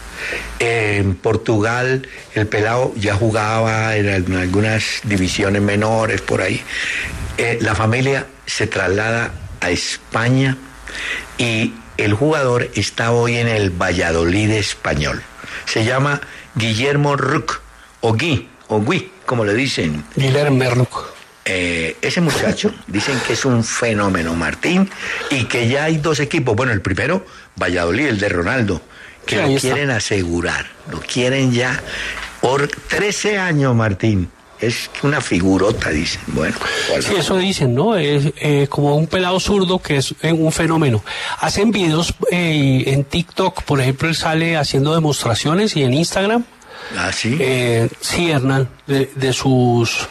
En Portugal el pelao ya jugaba en algunas divisiones menores por ahí. La familia se traslada a España y el jugador está hoy en el Valladolid español. Se llama Guillermo Ruc, o Gui, como le dicen. Guillermo Ruc. Ese muchacho dicen que es un fenómeno, Martín, y que ya hay 2 equipos. Bueno, el primero, Valladolid, el de Ronaldo, que lo quieren asegurar, lo quieren ya por 13 años, Martín. Es una figurota, dicen. Bueno, sí, eso dicen, ¿no? Es como un pelado zurdo que es un fenómeno. Hacen videos en TikTok, por ejemplo, él sale haciendo demostraciones, y en Instagram. ¿Sí? Sí, Hernán, de sus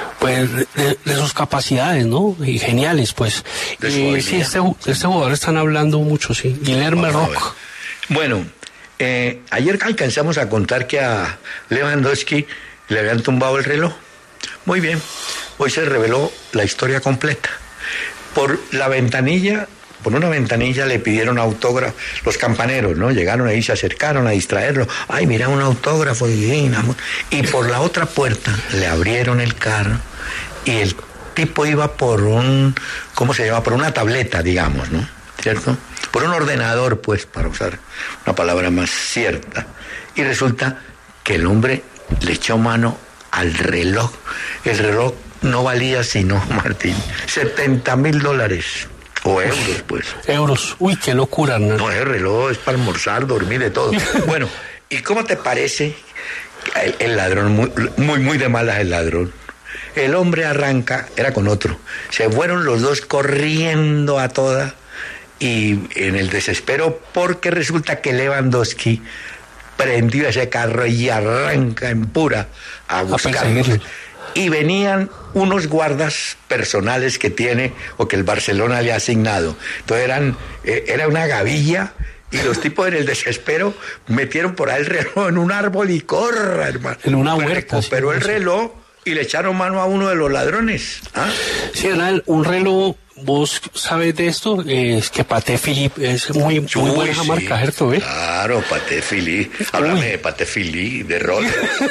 capacidades, ¿no? Y geniales, pues. Sí, este jugador están hablando mucho, sí. Guillermo Rock. Bueno, ayer alcanzamos a contar que a Lewandowski le habían tumbado el reloj. Muy bien, hoy se reveló la historia completa. Por una ventanilla le pidieron autógrafo, los campaneros, ¿no? Llegaron ahí, se acercaron a distraerlo. Ay, mira, un autógrafo divino. Y por la otra puerta le abrieron el carro y el tipo iba por por una tableta, digamos, ¿no? ¿Cierto? Por un ordenador, pues, para usar una palabra más cierta. Y resulta que el hombre le echó mano al reloj. El reloj no valía sino, Martín, $70,000. O euros, pues. Euros. Uy, qué locura, ¿no? No, el reloj es para almorzar, dormir, de todo. Bueno, ¿y cómo te parece el ladrón? Muy de malas el ladrón. El hombre arranca, era con otro. Se fueron los dos corriendo a toda y en el desespero, porque resulta que Lewandowski prendió ese carro y arranca en pura a buscarlos. Y venían unos guardas personales que tiene o que el Barcelona le ha asignado. Entonces era una gavilla, y los tipos en el desespero metieron por ahí el reloj en un árbol y corra, hermano. En una huerta. Pero el reloj y le echaron mano a uno de los ladrones. ¿Ah? Sí, Hernán, un reloj, vos sabés de esto, es que Patek Philippe es muy buena esa marca, ¿cierto? Claro, Patek Philippe. Háblame de Patek Philippe, de Rolex.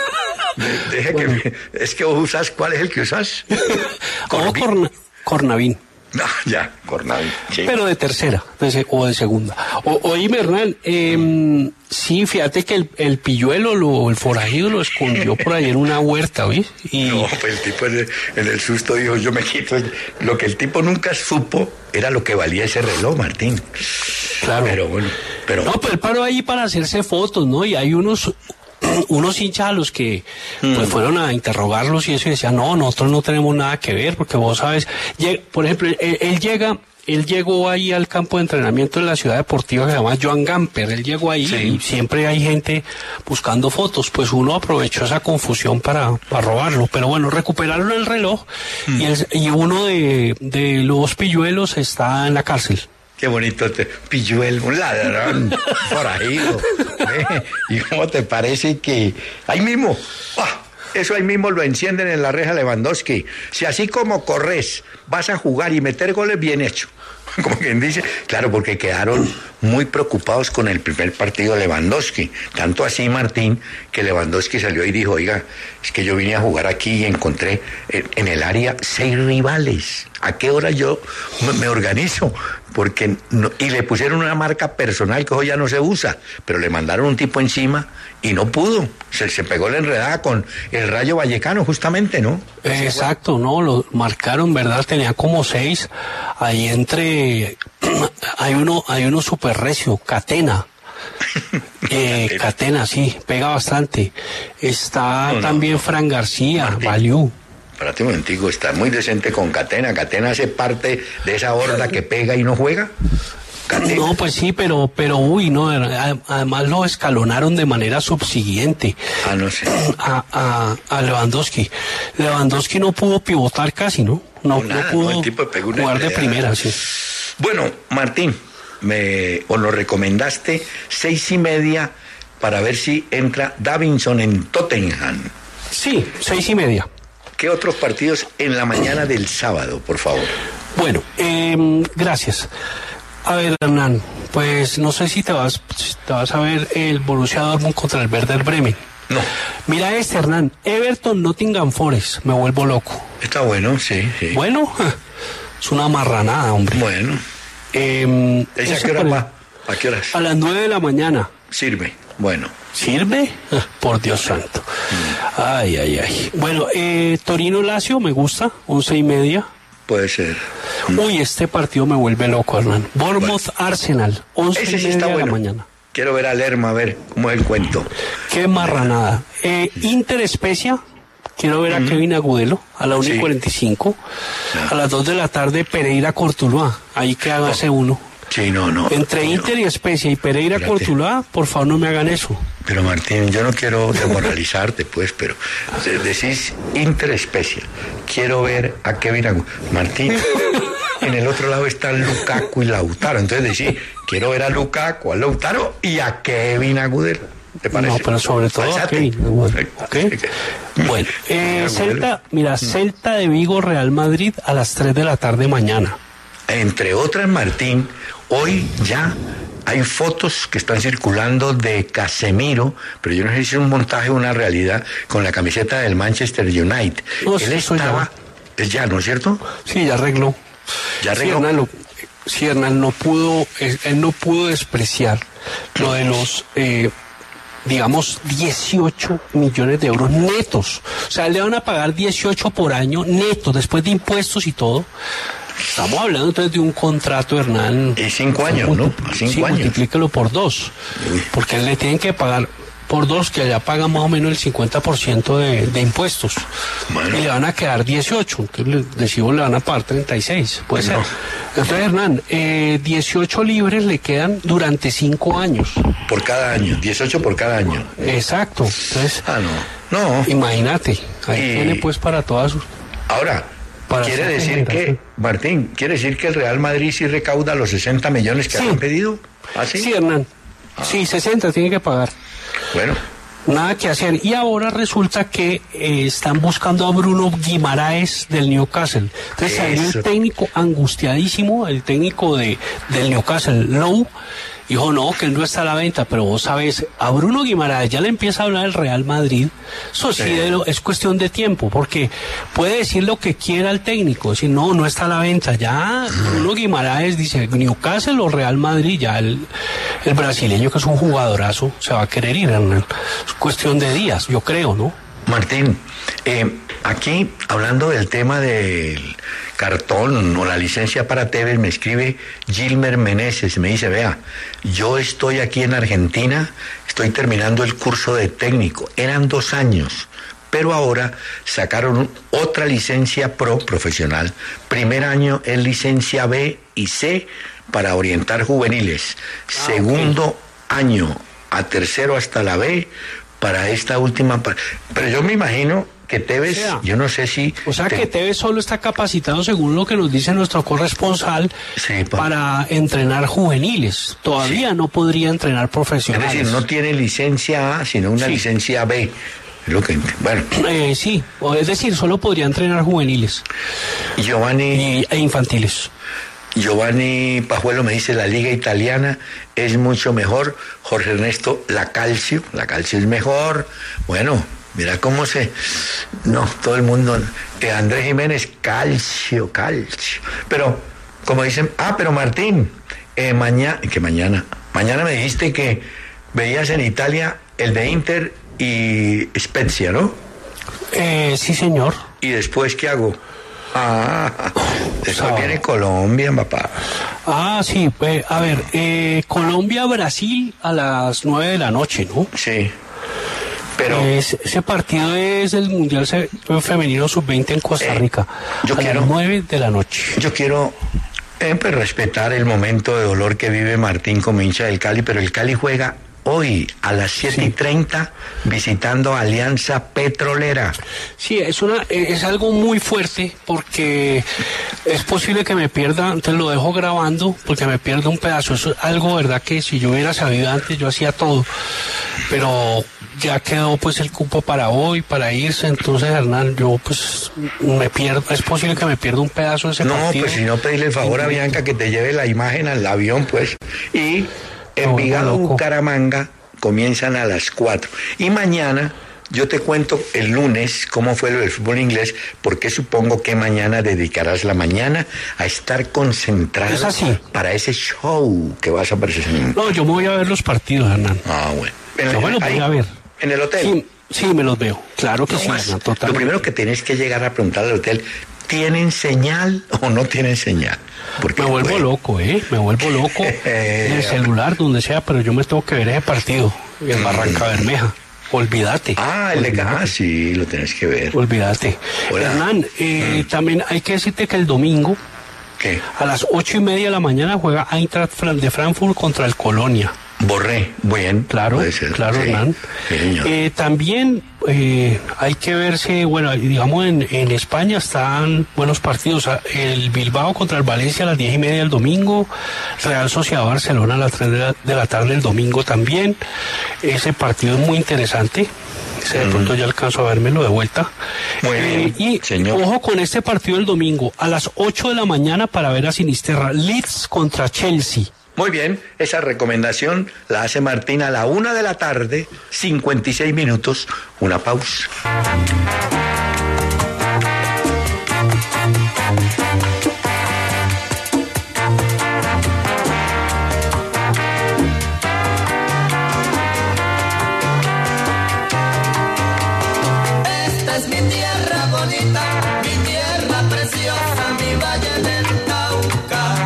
Es que vos usas, ¿cuál es el que usas? Cornavin. No, ya, Cornavin. Sí. Pero de tercera, o de segunda. Oíme, Hernán, sí, fíjate que el pilluelo, el forajido lo escondió por ahí en una huerta, ¿oís? No, pues el tipo en el susto dijo, yo me quito. Lo que el tipo nunca supo era lo que valía ese reloj, Martín. Claro. Pero bueno, No, pues él paró ahí para hacerse fotos, ¿no? Y hay unos hinchas a los que pues fueron a interrogarlos y eso y decían, no, nosotros no tenemos nada que ver, porque vos sabes, por ejemplo, él llegó ahí al campo de entrenamiento de la ciudad deportiva que se llama Joan Gamper, él llegó ahí y siempre hay gente buscando fotos, pues uno aprovechó esa confusión para robarlo, pero bueno, recuperaron el reloj y uno de los pilluelos está en la cárcel. Qué bonito, pilluelo, un ladrón, forajido. ¿Y cómo te parece que ahí mismo, eso ahí mismo lo encienden en la reja Lewandowski? Si así como corres, vas a jugar y meter goles, bien hecho. Como quien dice, claro, porque quedaron muy preocupados con el primer partido de Lewandowski. Tanto así, Martín, que Lewandowski salió y dijo, oiga, es que yo vine a jugar aquí y encontré en el área 6 rivales. ¿A qué hora yo me organizo? Porque y le pusieron una marca personal que hoy ya no se usa, pero le mandaron un tipo encima y no pudo. Se pegó la enredada con el Rayo Vallecano, justamente, ¿no? Exacto, no, lo marcaron, ¿verdad? Tenía como 6. Ahí hay uno súper recio, Catena. Catena, sí, pega bastante. Está también Fran García, Valiu. Espérate un momentico, está muy decente con Catena. Catena hace parte de esa horda que pega y no juega. Catena. No, pues sí, pero uy, no, además lo escalonaron de manera subsiguiente. No sé. A Lewandowski. Lewandowski no pudo pivotar casi, ¿no? No pudo el tipo pegó una jugar de primera, sí. Bueno, Martín, nos recomendaste 6:30 para ver si entra Davinson en Tottenham. Sí, 6:30. ¿Qué otros partidos en la mañana del sábado, por favor? Bueno, gracias. A ver, Hernán, pues no sé si te vas a ver el Borussia Dortmund contra el Werder Bremen. No. Mira Hernán, Everton Nottingham Forest, me vuelvo loco. Está bueno, sí. Bueno, es una marranada, hombre. Bueno. ¿Esa qué hora va? ¿A qué horas? A las 9 de la mañana. Sirve, bueno. ¿Sirve? Por Dios santo. Ay. Bueno, Torino Lazio me gusta, 11:30. Puede ser. Uy, este partido me vuelve loco, Hernán. Bournemouth Arsenal, 11:30 de la mañana. Quiero ver a Lerma, a ver cómo es el cuento. Qué marranada. Inter Spezia, quiero ver a Kevin Agudelo a la 1:45. A las 2 de la tarde Pereira Cortuluá, ahí que hágase uno. Sí, no. Entre Inter y Spezia y Pereira Cortuluá, por favor no me hagan eso. Pero Martín, yo no quiero demoralizarte, pues, pero decís Inter Spezia. Quiero ver a Kevin Agudelo. Martín, en el otro lado están Lukaku y Lautaro. Entonces decís, quiero ver a Lukaku, a Lautaro y a Kevin Agudelo. ¿Te parece? No, pero sobre todo a Kevin. ¿Okay? Bueno, Celta de Vigo, Real Madrid a las 3 de la tarde mañana. Entre otras, Martín, hoy ya hay fotos que están circulando de Casemiro, pero yo no sé si es un montaje o una realidad, con la camiseta del Manchester United. No, él estaba... Ya, ¿no es cierto? Sí, ya arregló. ¿Ya arregló? Sí, Hernán, él no pudo despreciar lo de los... digamos, 18 millones de euros netos. O sea, le van a pagar 18 por año netos, después de impuestos y todo. Estamos hablando entonces de un contrato, Hernán. Y 5 años, ¿no? 5 años. Multiplíquelo por 2. Porque le tienen que pagar por 2, que allá pagan más o menos el 50% de impuestos. Bueno. Y le van a quedar 18. Entonces, decimos, le van a pagar 36. Puede ser. Entonces, Hernán, 18 libres le quedan durante 5 años. Por cada año, 18 por cada año. Exacto. Entonces, no. Imagínate. Ahí tiene pues para todas sus... Ahora, quiere decir que, Martín, el Real Madrid sí recauda los 60 millones que han pedido. ¿Ah, sí? Sí, Hernán. Sí, 60 tiene que pagar. Bueno. Nada que hacer. Y ahora resulta que están buscando a Bruno Guimaraes del Newcastle. Entonces salió el técnico angustiadísimo, el técnico del Newcastle, Lowe. Dijo, no, que él no está a la venta, pero vos sabés, a Bruno Guimaraes ya le empieza a hablar el Real Madrid. Eso sí, es cuestión de tiempo, porque puede decir lo que quiera el técnico, decir, no está a la venta. Ya Bruno Guimaraes dice, Newcastle o Real Madrid, ya el brasileño, que es un jugadorazo, se va a querer ir. Es cuestión de días, yo creo, ¿no? Martín, aquí hablando del tema del cartón o la licencia para Tevez, me escribe Gilmer Meneses, me dice, vea, yo estoy aquí en Argentina, estoy terminando el curso de técnico, eran 2 años, pero ahora sacaron otra licencia profesional, primer año es licencia B y C para orientar juveniles, segundo año a tercero hasta la B para esta última, pero yo me imagino que Tevez, yo no sé si... O sea, que Tevez solo está capacitado, según lo que nos dice nuestro corresponsal, para entrenar juveniles. Todavía no podría entrenar profesionales. Es decir, no tiene licencia A, sino una licencia B. Lo que, bueno. Sí, es decir, solo podría entrenar juveniles. E infantiles. Giovanni Pajuelo me dice, la liga italiana es mucho mejor. Jorge Ernesto, la Calcio es mejor. Bueno, mira cómo no, todo el mundo. Andrés Jiménez, Calcio. Pero, como dicen, pero Martín, mañana me dijiste que veías en Italia el de Inter y Spezia, ¿no? Sí, señor. ¿Y después qué hago? Después viene Colombia, papá. Sí, a ver, Colombia-Brasil a las 9 de la noche, ¿no? Sí. Pero ese partido es el Mundial Femenino Sub-20 en Costa Rica. Las 9 de la noche. Yo quiero pues respetar el momento de dolor que vive Martín como hincha del Cali, pero el Cali juega hoy a las 7:30 visitando Alianza Petrolera. Sí, es algo muy fuerte porque es posible que me pierda, te lo dejo grabando porque me pierda un pedazo. Eso es algo, verdad, que si yo hubiera sabido antes yo hacía todo, pero ya quedó pues el cupo para hoy, para irse. Entonces, Hernán, yo pues me pierdo, es posible que me pierda un pedazo de ese partido. No, pues si no, pedirle el favor a Bianca que te lleve la imagen al avión, pues. Y Envigado, Bucaramanga comienzan a las 4. Y mañana yo te cuento el lunes cómo fue lo del fútbol inglés, porque supongo que mañana dedicarás la mañana a estar concentrado para ese show que vas a presenciar. No, yo me voy a ver los partidos, Hernán. Bueno. Yo me los voy a ver. ¿En el hotel? Sí, me los veo. Claro que sí, Hernán, totalmente. Lo primero que tenés que llegar a preguntar al hotel, ¿tienen señal o no tienen señal? Porque me vuelvo loco, me vuelvo loco en el celular, donde sea, pero yo me tengo que ver ese partido en Barranca Bermeja. Olvídate. Sí, lo tenés que ver. Olvídate. Hola. Hernán, también hay que decirte que el domingo, a las 8:30 de la mañana, juega Eintracht de Frankfurt contra el Colonia. Borré, bien. Claro, Hernán. También hay que verse, bueno, digamos en España están buenos partidos. El Bilbao contra el Valencia a las 10:30 del domingo. Real Sociedad Barcelona a las 3 de la tarde el domingo también. Ese partido es muy interesante. De pronto ya alcanzo a vérmelo de vuelta. Muy bien, y señor. Ojo con este partido del domingo a las 8 de la mañana para ver a Sinisterra. Leeds contra Chelsea. Muy bien, esa recomendación la hace Martín a la 1 de la tarde, 56 minutos, una pausa. Esta es mi tierra bonita, mi tierra preciosa, mi valle del Cauca.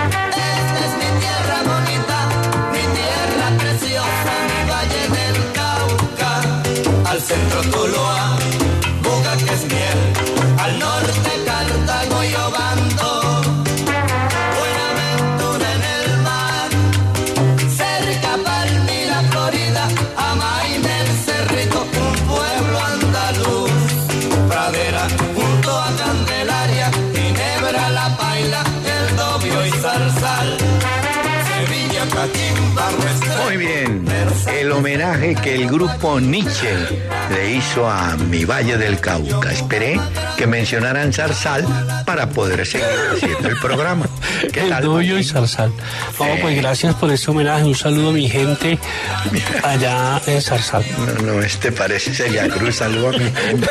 Al centro Tuluá, Buga que es miel, al norte Cartago y Obando, Buenaventura en el mar, cerca Palmira, Florida, Amaime, el Cerrito, un pueblo andaluz, Pradera junto a Candelaria, Ginebra, La Paila, el Dobio y Zarzal, Sevilla, Caquimba, Muy bien, el homenaje que el grupo Nietzsche le hizo a Mi Valle del Cauca. Esperé que mencionaran Zarzal para poder seguir haciendo el programa. ¿Qué tal, Doyo y Zarzal? Pues gracias por este homenaje. Un saludo a mi gente allá en Zarzal. No, parece Celia Cruz. Saludo a mi gente.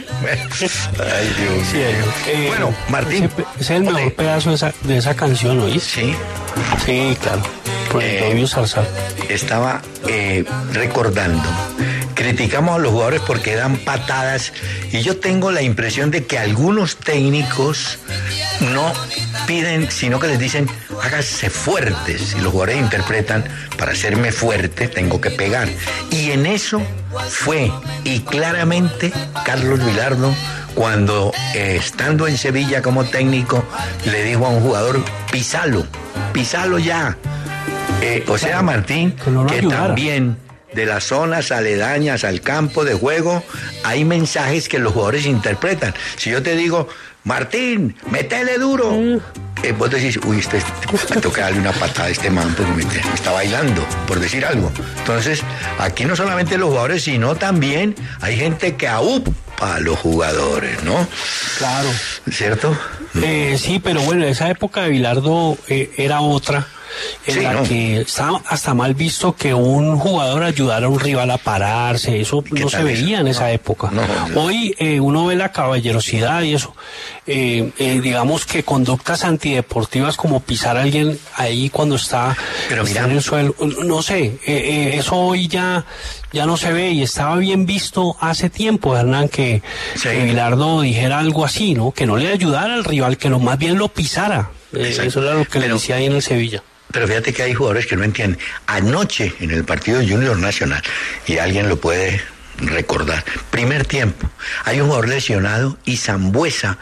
Ay, Dios mío. Bueno, Martín. Ese es el mejor pedazo de esa canción, ¿oís? Sí. Sí, claro. Por el Doyo Zarzal. Estaba recordando. Criticamos a los jugadores porque dan patadas y yo tengo la impresión de que algunos técnicos no piden, sino que les dicen hágase fuertes, y los jugadores interpretan para hacerme fuerte tengo que pegar, y en eso fue y claramente Carlos Vilardo cuando estando en Sevilla como técnico le dijo a un jugador pisalo ya, o sea, Martín, que también de las zonas aledañas al campo de juego hay mensajes que los jugadores interpretan. Si yo te digo, Martín, métele duro, vos decís, uy, me toca darle una patada a este man porque me está bailando, por decir algo. Entonces, aquí no solamente los jugadores, sino también hay gente que aupa a los jugadores, ¿no? Claro. ¿Cierto? Sí, pero bueno, esa época de Vilardo era otra. En la que estaba hasta mal visto que un jugador ayudara a un rival a pararse, eso no se veía en esa época. Hoy uno ve la caballerosidad y eso, digamos que conductas antideportivas como pisar a alguien ahí cuando está en el suelo, no sé, eso hoy ya no se ve, y estaba bien visto hace tiempo, Hernán, que Vilardo dijera algo así, ¿no? Que no le ayudara al rival, que más bien lo pisara. Eso era lo que le decía ahí en el Sevilla. Pero fíjate que hay jugadores que no entienden. Anoche, en el partido Junior Nacional, y alguien lo puede recordar, primer tiempo, hay un jugador lesionado y Sambuesa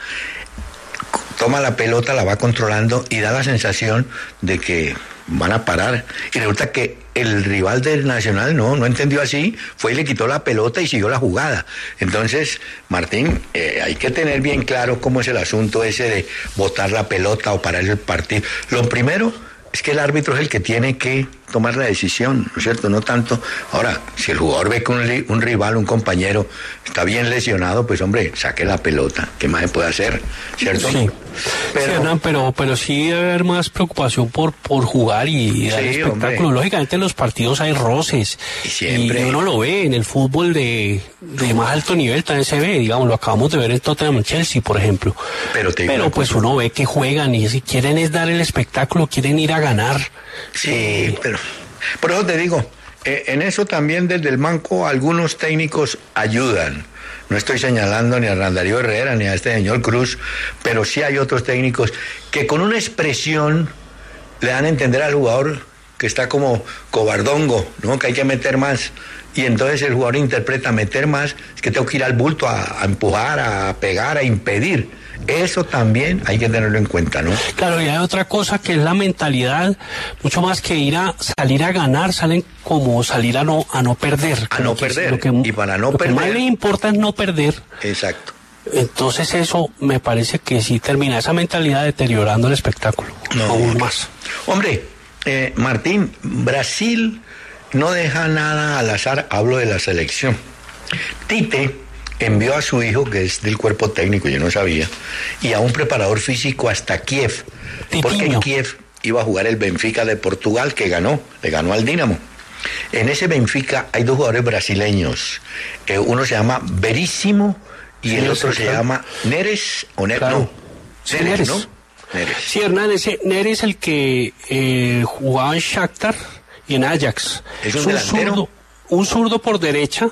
toma la pelota, la va controlando y da la sensación de que van a parar. Y resulta que el rival del Nacional no entendió así, fue y le quitó la pelota y siguió la jugada. Entonces, Martín, hay que tener bien claro cómo es el asunto ese de botar la pelota o parar el partido. Lo primero es que el árbitro es el que tiene que tomar la decisión, ¿no es cierto? No tanto. Ahora, si el jugador ve que un rival, un compañero, está bien lesionado, pues hombre, saque la pelota. ¿Qué más se puede hacer? ¿Cierto? Sí. Pero sí debe haber más preocupación por jugar y dar espectáculo. Hombre. Lógicamente en los partidos hay roces. Y uno lo ve en el fútbol de más alto nivel, también se ve, digamos, lo acabamos de ver en Tottenham Chelsea, por ejemplo. Pero pues uno ve que juegan y si quieren es dar el espectáculo, quieren ir a ganar. Sí, pero por eso te digo, en eso también desde el banco algunos técnicos ayudan. No estoy señalando ni a Hernán Darío Herrera ni a este señor Cruz, pero sí hay otros técnicos que con una expresión le dan a entender al jugador que está como cobardongo, ¿no? Que hay que meter más. Y entonces el jugador interpreta meter más, es que tengo que ir al bulto a empujar, a pegar, a impedir. Eso también hay que tenerlo en cuenta, ¿no? Claro, y hay otra cosa que es la mentalidad, mucho más que salir a ganar, salen como salir a no perder. A no perder, y para no perder. Lo que más le importa es no perder. Exacto. Entonces eso me parece que sí termina esa mentalidad deteriorando el espectáculo, aún más. Hombre, Martín, Brasil no deja nada al azar, hablo de la selección. Tite envió a su hijo, que es del cuerpo técnico, yo no sabía, y a un preparador físico hasta Kiev, porque en Kiev iba a jugar el Benfica de Portugal, que le ganó al Dinamo. En ese Benfica hay dos jugadores brasileños, uno se llama Veríssimo y el otro se llama Neres, o Neres, claro. No, sí, Neres, ¿no? Neres. Sí, Hernán, Neres el que jugaba en Shakhtar y en Ajax. Es un delantero. Un zurdo por derecha.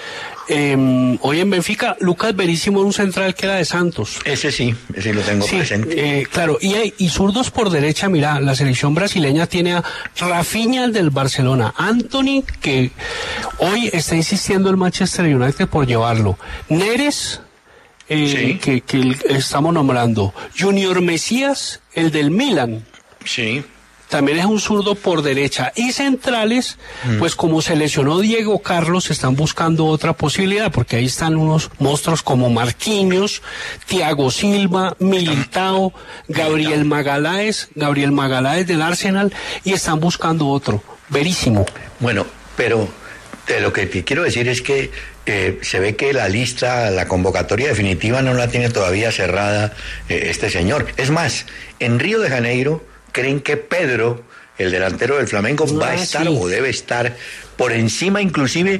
Hoy en Benfica, Lucas Veríssimo, un central que era de Santos. Ese lo tengo presente. Claro, y zurdos por derecha, mira, la selección brasileña tiene a Rafinha, el del Barcelona, Anthony, que hoy está insistiendo el Manchester United por llevarlo, Neres, que estamos nombrando, Junior Mesías, el del Milan. Sí. También es un zurdo por derecha. Y centrales, pues como se lesionó Diego Carlos, están buscando otra posibilidad, porque ahí están unos monstruos como Marquinhos, Thiago Silva, Militao, Gabriel Magaláes del Arsenal, y están buscando otro. verísimo. Bueno, pero lo que te quiero decir es que se ve que la convocatoria definitiva no la tiene todavía cerrada este señor. Es más, en Río de Janeiro creen que Pedro, el delantero del Flamengo, va a estar o debe estar por encima inclusive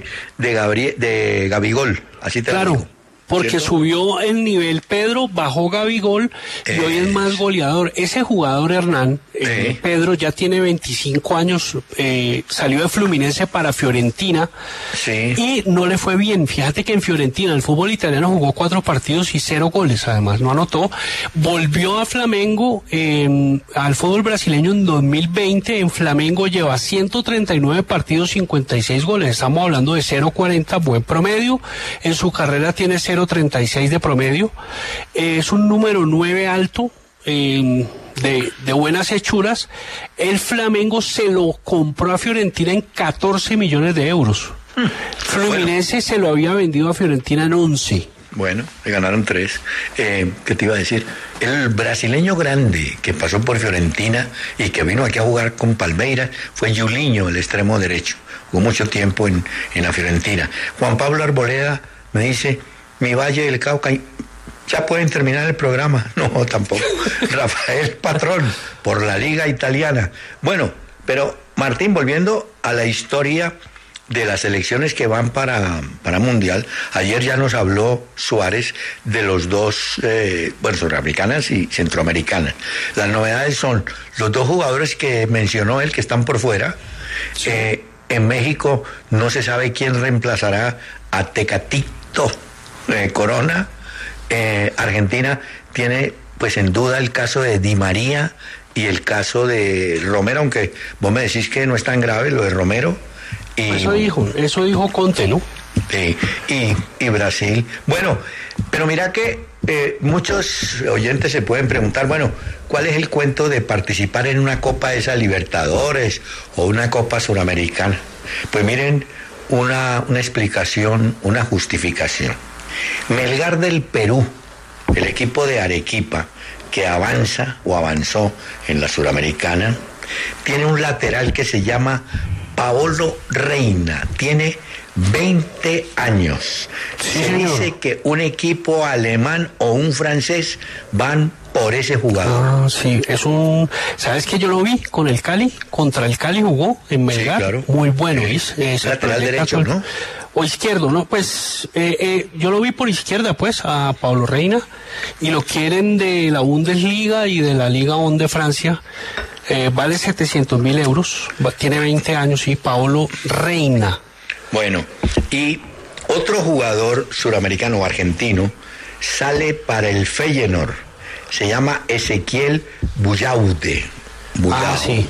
de Gabigol, así te lo digo. Porque ¿cierto? subió el nivel Pedro, bajó Gabigol y hoy es más goleador. Ese jugador, Hernán, Pedro, ya tiene 25 años, salió de Fluminense para Fiorentina y no le fue bien. Fíjate que en Fiorentina, el fútbol italiano, jugó 4 partidos y 0 goles, además, no anotó. Volvió a Flamengo, al fútbol brasileño en 2020. En Flamengo lleva 139 partidos, 56 goles. Estamos hablando de 0.40, buen promedio. En su carrera tiene 0.36 de promedio, es un número 9 alto, de buenas hechuras. El Flamengo se lo compró a Fiorentina en 14 millones de euros. Fluminense se lo había vendido a Fiorentina en 11. Bueno, le ganaron 3. ¿Qué te iba a decir? El brasileño grande que pasó por Fiorentina y que vino aquí a jugar con Palmeiras fue Julinho, el extremo derecho. Jugó mucho tiempo en la Fiorentina. Juan Pablo Arboleda me dice, mi Valle del Cauca, ya pueden terminar el programa. No, tampoco. Rafael Patrón, por la Liga Italiana. Bueno, pero Martín, volviendo a la historia de las selecciones que van para Mundial, ayer ya nos habló Suárez de los dos, sudamericanas y centroamericanas. Las novedades son los 2 jugadores que mencionó él que están por fuera. Sí. En México no se sabe quién reemplazará a Tecatito Corona. Argentina tiene pues en duda el caso de Di María y el caso de Romero, aunque vos me decís que no es tan grave lo de Romero. Eso dijo Conte, ¿no? Y Brasil. Bueno, pero mira que muchos oyentes se pueden preguntar, bueno, ¿cuál es el cuento de participar en una Copa de esas Libertadores o una Copa Suramericana? Pues miren, una explicación, una justificación. Melgar del Perú, el equipo de Arequipa, que avanza o avanzó en la Suramericana, tiene un lateral que se llama Paolo Reina, tiene 20 años. Sí, se dice que un equipo alemán o un francés van por ese jugador. Ah, sí, ¿sabes que yo lo vi con el Cali? Contra el Cali jugó en Melgar. Sí, claro. Muy bueno, ¿ves? Lateral derecho, ¿no? O izquierdo, ¿no? Pues yo lo vi por izquierda, pues, a Pablo Reina, y lo quieren de la Bundesliga y de la Liga 1 de Francia. Vale 700.000 euros, tiene 20 años, sí, Paolo Reina. Bueno, y otro jugador suramericano o argentino sale para el Feyenoord, se llama Ezequiel Bujaude. Sí.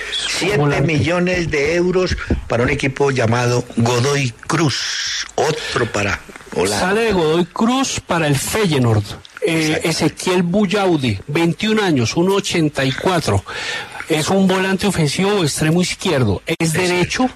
7 millones de euros para un equipo llamado Godoy Cruz, otro para Holanda. Sale de Godoy Cruz para el Feyenoord. Ezequiel Bujaude, 21 años, 1.84. Es un volante ofensivo extremo izquierdo. Es derecho.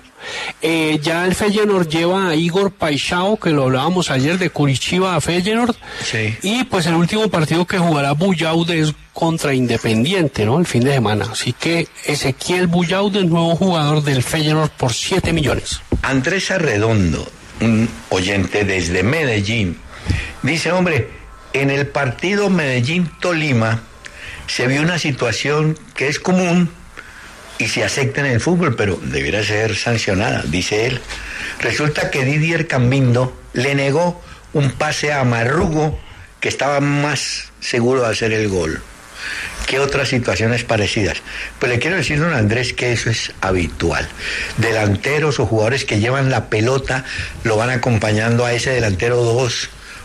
Ya el Feyenoord lleva a Igor Paixão, que lo hablábamos ayer, de Curitiba a Feyenoord. Sí. Y pues el último partido que jugará Bujaude es contra Independiente, ¿no? El fin de semana. Así que Ezequiel Bujaude, nuevo jugador del Feyenoord por 7 millones. Andrés Arredondo, un oyente desde Medellín, dice, hombre, en el partido Medellín-Tolima se vio una situación que es común y se acepta en el fútbol, pero debiera ser sancionada, dice él. Resulta que Didier Cambindo le negó un pase a Marrugo, que estaba más seguro de hacer el gol. ¿Qué otras situaciones parecidas? Pues le quiero decir, don Andrés, que eso es habitual. Delanteros o jugadores que llevan la pelota lo van acompañando a ese delantero dos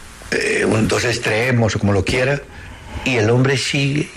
extremos o como lo quiera, y el hombre sigue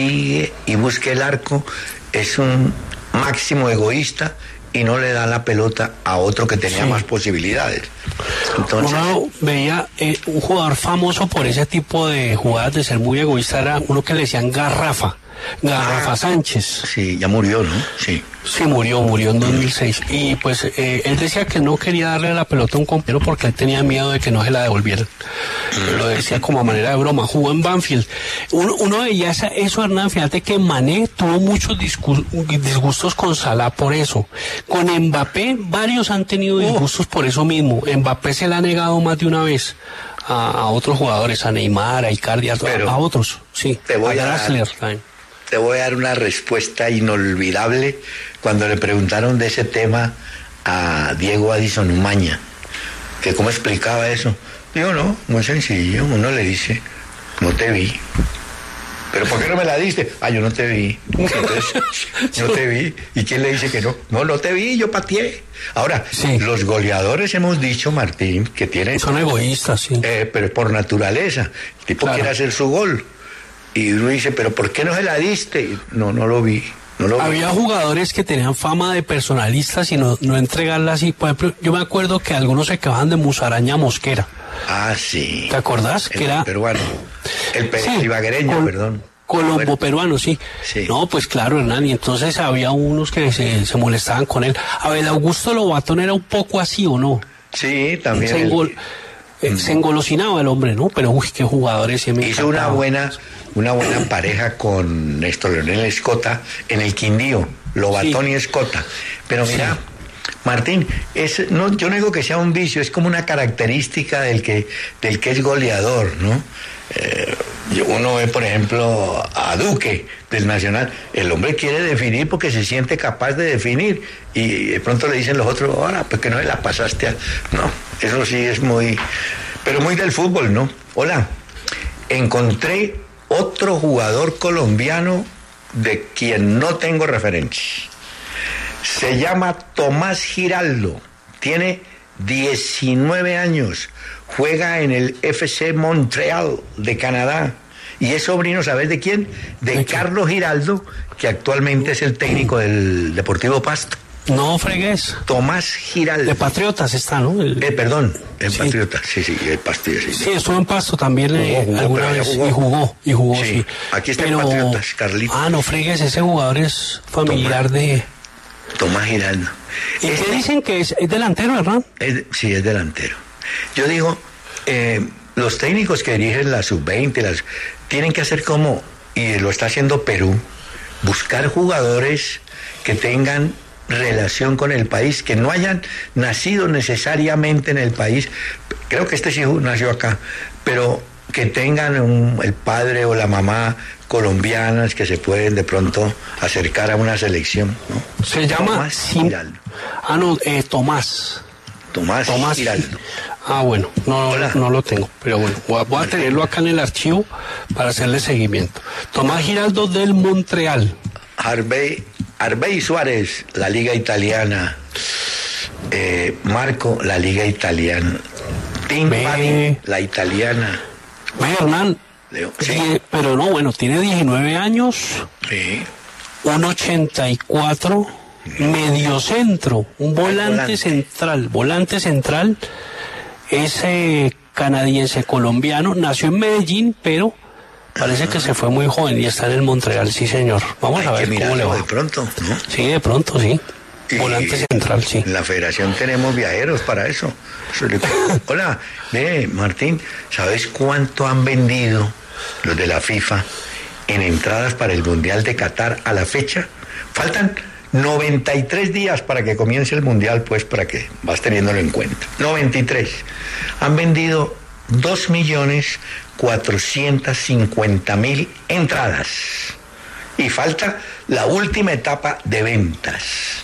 y busca el arco. Es un máximo egoísta y no le da la pelota a otro que tenía más posibilidades. Entonces, uno veía un jugador famoso por ese tipo de jugadas de ser muy egoísta, era uno que le decían Garrafa. Rafa Sánchez. Sí, ya murió, ¿no? Sí. Sí, murió en 2006. Y pues él decía que no quería darle la pelota a un compañero porque él tenía miedo de que no se la devolvieran. Lo decía como a manera de broma. Jugó en Banfield. Uno veía eso, Hernán. Fíjate que Mané tuvo muchos disgustos con Salah por eso. Con Mbappé, varios han tenido disgustos por eso mismo. Mbappé se la ha negado más de una vez a otros jugadores, a Neymar, a Icardi, a otros. Sí, te voy a Draxler también. Te voy a dar una respuesta inolvidable cuando le preguntaron de ese tema a Diego Addison Umaña, que cómo explicaba eso. Digo, no, muy sencillo, uno le dice, no te vi. ¿Pero por qué no me la diste? Yo no te vi. Entonces, no te vi. ¿Y quién le dice que no? No te vi, yo pateé. Ahora, sí. Los goleadores hemos dicho, Martín, que tienen... Son egoístas, sí. Pero por naturaleza. El tipo quiere hacer su gol. Y uno dice, ¿pero por qué no se la diste? No lo vi. Había jugadores que tenían fama de personalistas y no entregarla así. Por ejemplo, yo me acuerdo que algunos se quedaban de Musaraña Mosquera. Sí. ¿Te acordás? Que era peruano. El ibaguereño, perdón. Colombo peruano, sí. No, pues claro, Hernán, y entonces había unos que se molestaban con él. A ver, Augusto Lobatón era un poco así, ¿o no? Sí, también. Se engolosinaba el hombre, ¿no? Pero uy, qué jugadores se me hizo una buena pareja con Néstor Leonel Escota en el Quindío, Lobatón y Escota. Pero mira, Martín, yo no digo que sea un vicio, es como una característica del que es goleador, ¿no? Uno ve, por ejemplo, a Duque del Nacional. El hombre quiere definir porque se siente capaz de definir y de pronto le dicen los otros, ahora, pues que no se la pasaste No, eso sí es pero muy del fútbol, ¿no? Hola, encontré otro jugador colombiano de quien no tengo referencia. Se llama Tomás Giraldo, tiene 19 años, juega en el FC Montreal de Canadá y es sobrino, ¿sabes de quién? De Carlos Giraldo, que actualmente es el técnico del Deportivo Pasto. No fregues. Tomás Giraldo. De Patriotas está, ¿no? Perdón, en Patriotas, sí, el Pasto. Sí, estuvo en Pasto también alguna vez y jugó, sí. Aquí está en Patriotas, Carlitos. No fregues, ese jugador es familiar de... Tomás Giraldo. ¿Y qué dicen que es delantero, verdad? Sí, es delantero. Yo digo, los técnicos que dirigen la sub-20 tienen que hacer como, y lo está haciendo Perú, buscar jugadores que tengan relación con el país, que no hayan nacido necesariamente en el país. Creo que este sí nació acá, pero que tengan el padre o la mamá colombianas que se pueden de pronto acercar a una selección, ¿no? Se llama Giraldo. Tomás. Tomás Giraldo. Bueno, no lo tengo, pero bueno, voy a tenerlo acá en el archivo para hacerle seguimiento. Tomás Giraldo del Montreal. Arbey Suárez, la Liga Italiana. Marco, la Liga Italiana. Tim Pani, la italiana. Hernán, sí. Pero no, bueno, tiene 19 años, sí. 1.84, mediocentro, un volante central, es canadiense colombiano, nació en Medellín, pero parece que se fue muy joven y está en el Montreal, sí señor. Vamos a ver cómo le va. De pronto, ¿no? Sí, de pronto, sí. Volante central, sí. En la federación tenemos viajeros para eso. Hola, Martín, ¿sabes cuánto han vendido los de la FIFA en entradas para el Mundial de Qatar a la fecha? Faltan 93 días para que comience el Mundial, pues, para que vas teniéndolo en cuenta. 93. Han vendido 2.450.000 entradas. Y falta la última etapa de ventas.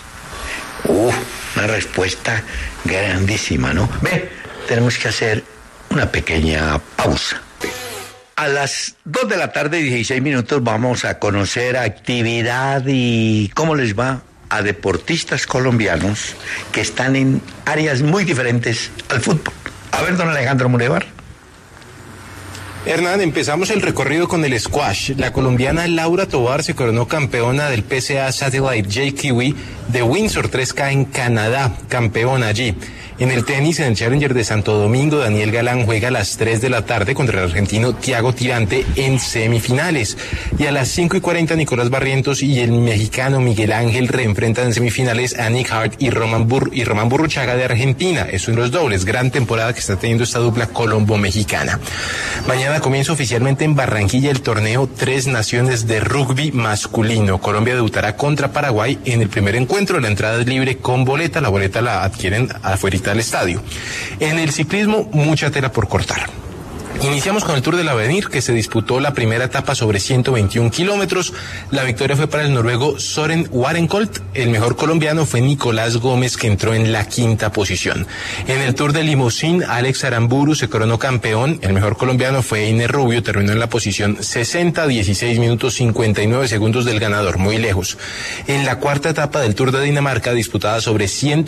Una respuesta grandísima, ¿no? Tenemos que hacer una pequeña pausa. A las 2 de la tarde, 16 minutos, vamos a conocer actividad y cómo les va a deportistas colombianos que están en áreas muy diferentes al fútbol. A ver, don Alejandro Murevar. Hernán, empezamos el recorrido con el squash. La colombiana Laura Tovar se coronó campeona del PCA Satellite J-Kiwi de Windsor 3K en Canadá, campeona allí. En el tenis, en el Challenger de Santo Domingo, Daniel Galán juega a las 3 de la tarde contra el argentino Thiago Tirante en semifinales. Y a las 5:40, Nicolás Barrientos y el mexicano Miguel Ángel reenfrentan en semifinales a Nick Hart y Román Burruchaga de Argentina. Eso en los dobles. Gran temporada que está teniendo esta dupla colombo-mexicana. Mañana comienza oficialmente en Barranquilla el torneo Tres Naciones de rugby masculino. Colombia debutará contra Paraguay en el primer encuentro. La entrada es libre con boleta. La boleta la adquieren afuera del estadio. En el ciclismo, mucha tela por cortar. Iniciamos con el Tour del Avenir, que se disputó la primera etapa sobre 121 kilómetros. La victoria fue para el noruego Søren Warenkolt. El mejor colombiano fue Nicolás Gómez, que entró en la 5ª posición. En el Tour de Limousin, Alex Aramburu se coronó campeón. El mejor colombiano fue Einer Rubio, terminó en la posición 60, 16 minutos 59 segundos del ganador, muy lejos. En la 4ª etapa del Tour de Dinamarca, disputada sobre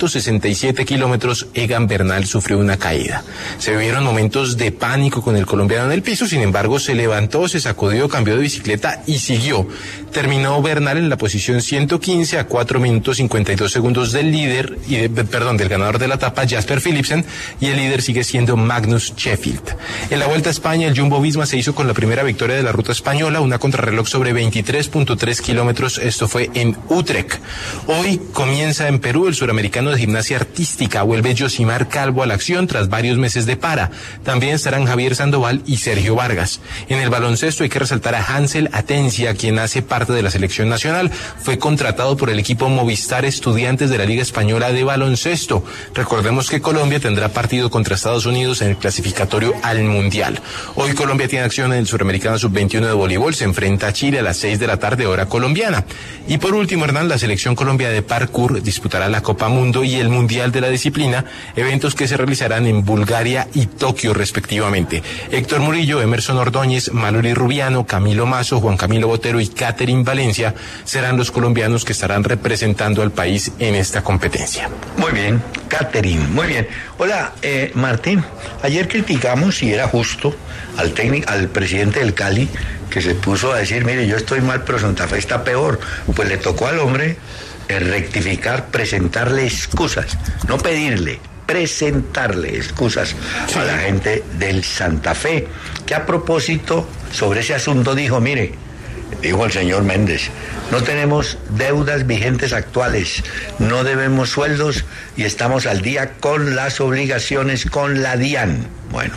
167 kilómetros, Egan Bernal sufrió una caída. Se vivieron momentos de pánico con el colombiano en el piso, sin embargo se levantó, se sacudió, cambió de bicicleta y siguió. Terminó Bernal en la posición 115 a 4 minutos 52 segundos del líder, del ganador de la etapa, Jasper Philipsen, y el líder sigue siendo Magnus Sheffield. En la Vuelta a España, el Jumbo Visma se hizo con la primera victoria de la ruta española, una contrarreloj sobre 23.3 kilómetros, esto fue en Utrecht. Hoy comienza en Perú el suramericano de gimnasia artística, vuelve Yosimar Calvo a la acción tras varios meses de para. También estarán Javier Sandoval y Sergio Vargas. En el baloncesto hay que resaltar a Hansel Atencia, quien hace parte de la selección nacional. Fue contratado por el equipo Movistar Estudiantes de la Liga Española de Baloncesto. Recordemos que Colombia tendrá partido contra Estados Unidos en el clasificatorio al Mundial. Hoy Colombia tiene acción en el Suramericano Sub-21 de voleibol. Se enfrenta a Chile a las 6 de la tarde, hora colombiana. Y por último, Hernán, la selección Colombia de parkour disputará la Copa Mundo y el Mundial de la disciplina, eventos que se realizarán en Bulgaria y Tokio respectivamente. Héctor Murillo, Emerson Ordóñez, Mallory Rubiano, Camilo Mazo, Juan Camilo Botero y Catherine Valencia serán los colombianos que estarán representando al país en esta competencia. Muy bien, Catherine, muy bien. Hola, Martín, ayer criticamos, y era justo, al presidente del Cali, que se puso a decir, mire, yo estoy mal, pero Santa Fe está peor. Pues le tocó al hombre rectificar, presentarle excusas, no pedirle, presentarle excusas a la gente del Santa Fe, que a propósito sobre ese asunto dijo, mire, dijo el señor Méndez, no tenemos deudas vigentes actuales, no debemos sueldos y estamos al día con las obligaciones con la DIAN. Bueno,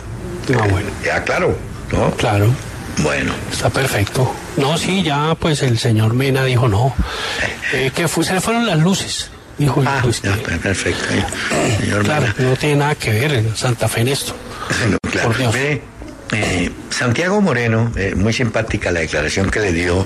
ya claro, ¿no? Claro. Bueno. Está perfecto. No, sí, ya pues el señor Mena dijo no, que se le fueron las luces. Dijo, pues, ya, perfecto. Señor claro, Mena. no tiene nada que ver en Santa Fe en esto. No, claro. Por Dios. Santiago Moreno, muy simpática la declaración que le dio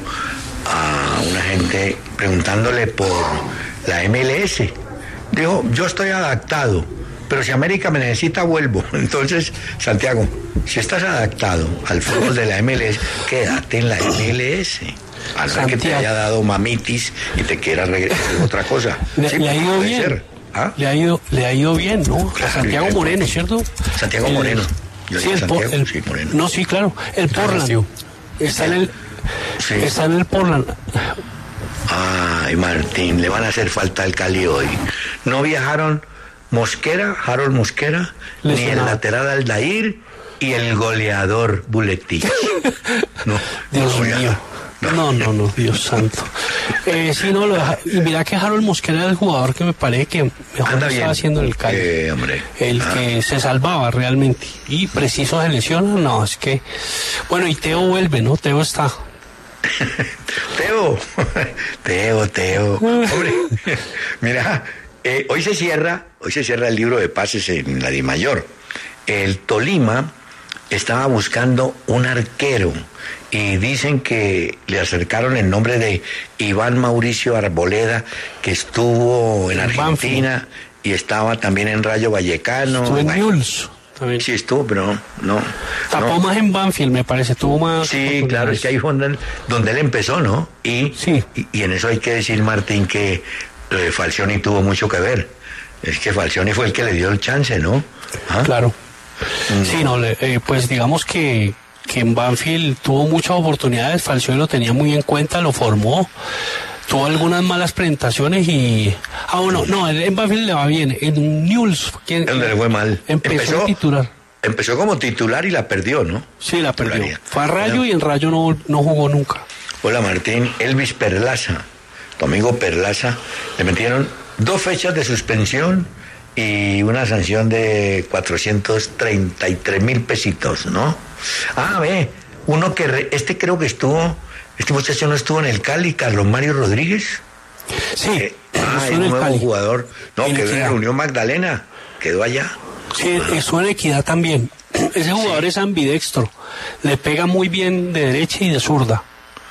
a una gente preguntándole por la MLS. Dijo, yo estoy adaptado, pero si América me necesita, vuelvo. Entonces, Santiago, si estás adaptado al fútbol de la MLS, quédate en la MLS. A no ser que te haya dado mamitis y te quieras regresar a otra cosa. Le ha ido bien. ¿Ah? Le ha ido bien, ¿no? Claro, Santiago Moreno, ¿cierto? Santiago Moreno. Yo sí, sí, Moreno. No, sí, claro. El Portland. Sí. Está en el Portland. Ay, Martín, le van a hacer falta al Cali hoy. No viajaron Harold Mosquera, ni el lateral Aldair y el goleador Buletich. No, Dios mío. No, Dios santo. Sí, no, y mira que Harold Mosquera era el jugador que me parece que mejor estaba haciendo en el Cali. Hombre. El que se salvaba realmente. Y preciso se lesiona, no, es que... Bueno, y Teo vuelve, ¿no? Teo está... Teo. Hombre, mira, hoy se cierra el libro de pases en la DIMAYOR. El Tolima estaba buscando un arquero y dicen que le acercaron el nombre de Iván Mauricio Arboleda, que estuvo en Argentina y estaba también en Rayo Vallecano. Estuvo en Newell's. Sí estuvo, pero no. Tapó más en Banfield, me parece, tuvo más... Sí, claro, es que ahí fue donde él empezó, ¿no? Y en eso hay que decir, Martín, que Falcioni tuvo mucho que ver. Es que Falcioni fue el que le dio el chance, ¿no? Claro. Sí, no, pues digamos que en Banfield tuvo muchas oportunidades, Falcioni lo tenía muy en cuenta, lo formó, tuvo algunas malas presentaciones y... en Banfield le va bien, en Newell's... Donde le fue mal. Empezó a titular. Empezó como titular y la perdió, ¿no? Sí, la perdió. Fue a Rayo y en Rayo no jugó nunca. Hola Martín, Elvis Perlaza, tu amigo Perlaza, le metieron 2 fechas de suspensión y una sanción de 433,000 pesitos, ¿no? Uno que creo que este muchacho no estuvo en el Cali, Carlos Mario Rodríguez. Sí, es un nuevo jugador, que en la Unión Magdalena, quedó allá. Sí, eso en Equidad también. Ese jugador es ambidextro, le pega muy bien de derecha y de zurda.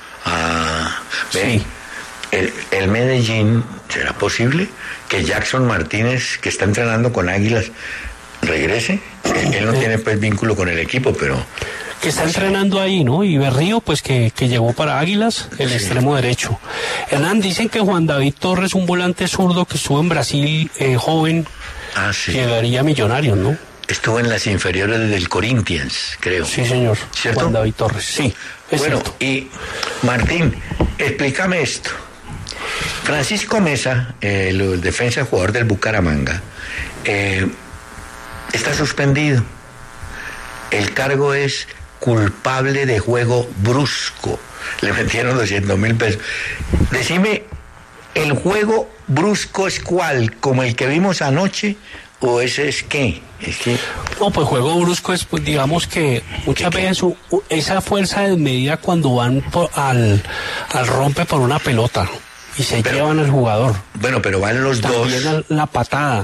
Sí. El Medellín, ¿será posible que Jackson Martínez, que está entrenando con Águilas, regrese? Él no tiene pues vínculo con el equipo, pero... Que está entrenando ahí, ¿no? Y Berrío, pues que llegó para Águilas, el extremo derecho. Hernán, dicen que Juan David Torres, un volante zurdo que estuvo en Brasil, joven, llegaría a Millonarios, ¿no? Estuvo en las inferiores del Corinthians, creo. Sí, señor. ¿Cierto? Juan David Torres, sí. Cierto. Y Martín, explícame esto. Francisco Mesa, el defensa jugador del Bucaramanga, está suspendido. El cargo es culpable de juego brusco. Le metieron 200,000 pesos. Decime, ¿el juego brusco es cuál? ¿Como el que vimos anoche? ¿O ese es qué? No, pues juego brusco es, pues, digamos que muchas veces esa fuerza desmedida cuando van al rompe por una pelota y se llevan al jugador. Bueno, pero van los también dos. La patada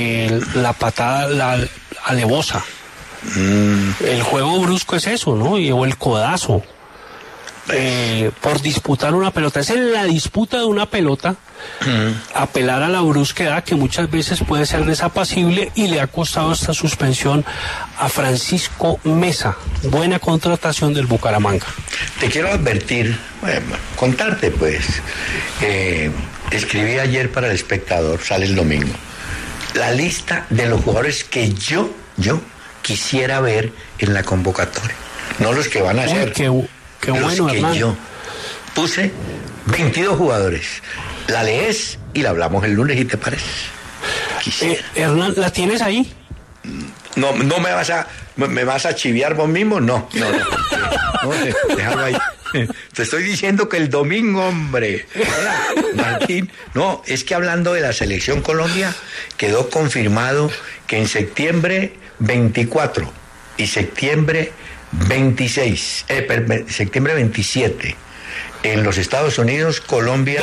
alevosa. El juego brusco es eso, ¿no? O el codazo. Por disputar una pelota. Es en la disputa de una pelota, apelar a la brusquedad, que muchas veces puede ser desapacible, y le ha costado esta suspensión a Francisco Mesa. Buena contratación del Bucaramanga. Te quiero advertir, contarte pues, escribí ayer para El Espectador, sale el domingo, la lista de los jugadores que yo quisiera ver en la convocatoria, no los que van a ser. Qué bueno, que Hernán. Yo puse 22 jugadores. La lees y la hablamos el lunes, ¿y te parece? Hernán, ¿la tienes ahí? No me vas a chiviar vos mismo, no, déjalo ahí. Te estoy diciendo que el domingo, hombre. Martín, no, es que hablando de la selección Colombia, quedó confirmado que en septiembre 24 y septiembre 27 en los Estados Unidos, Colombia.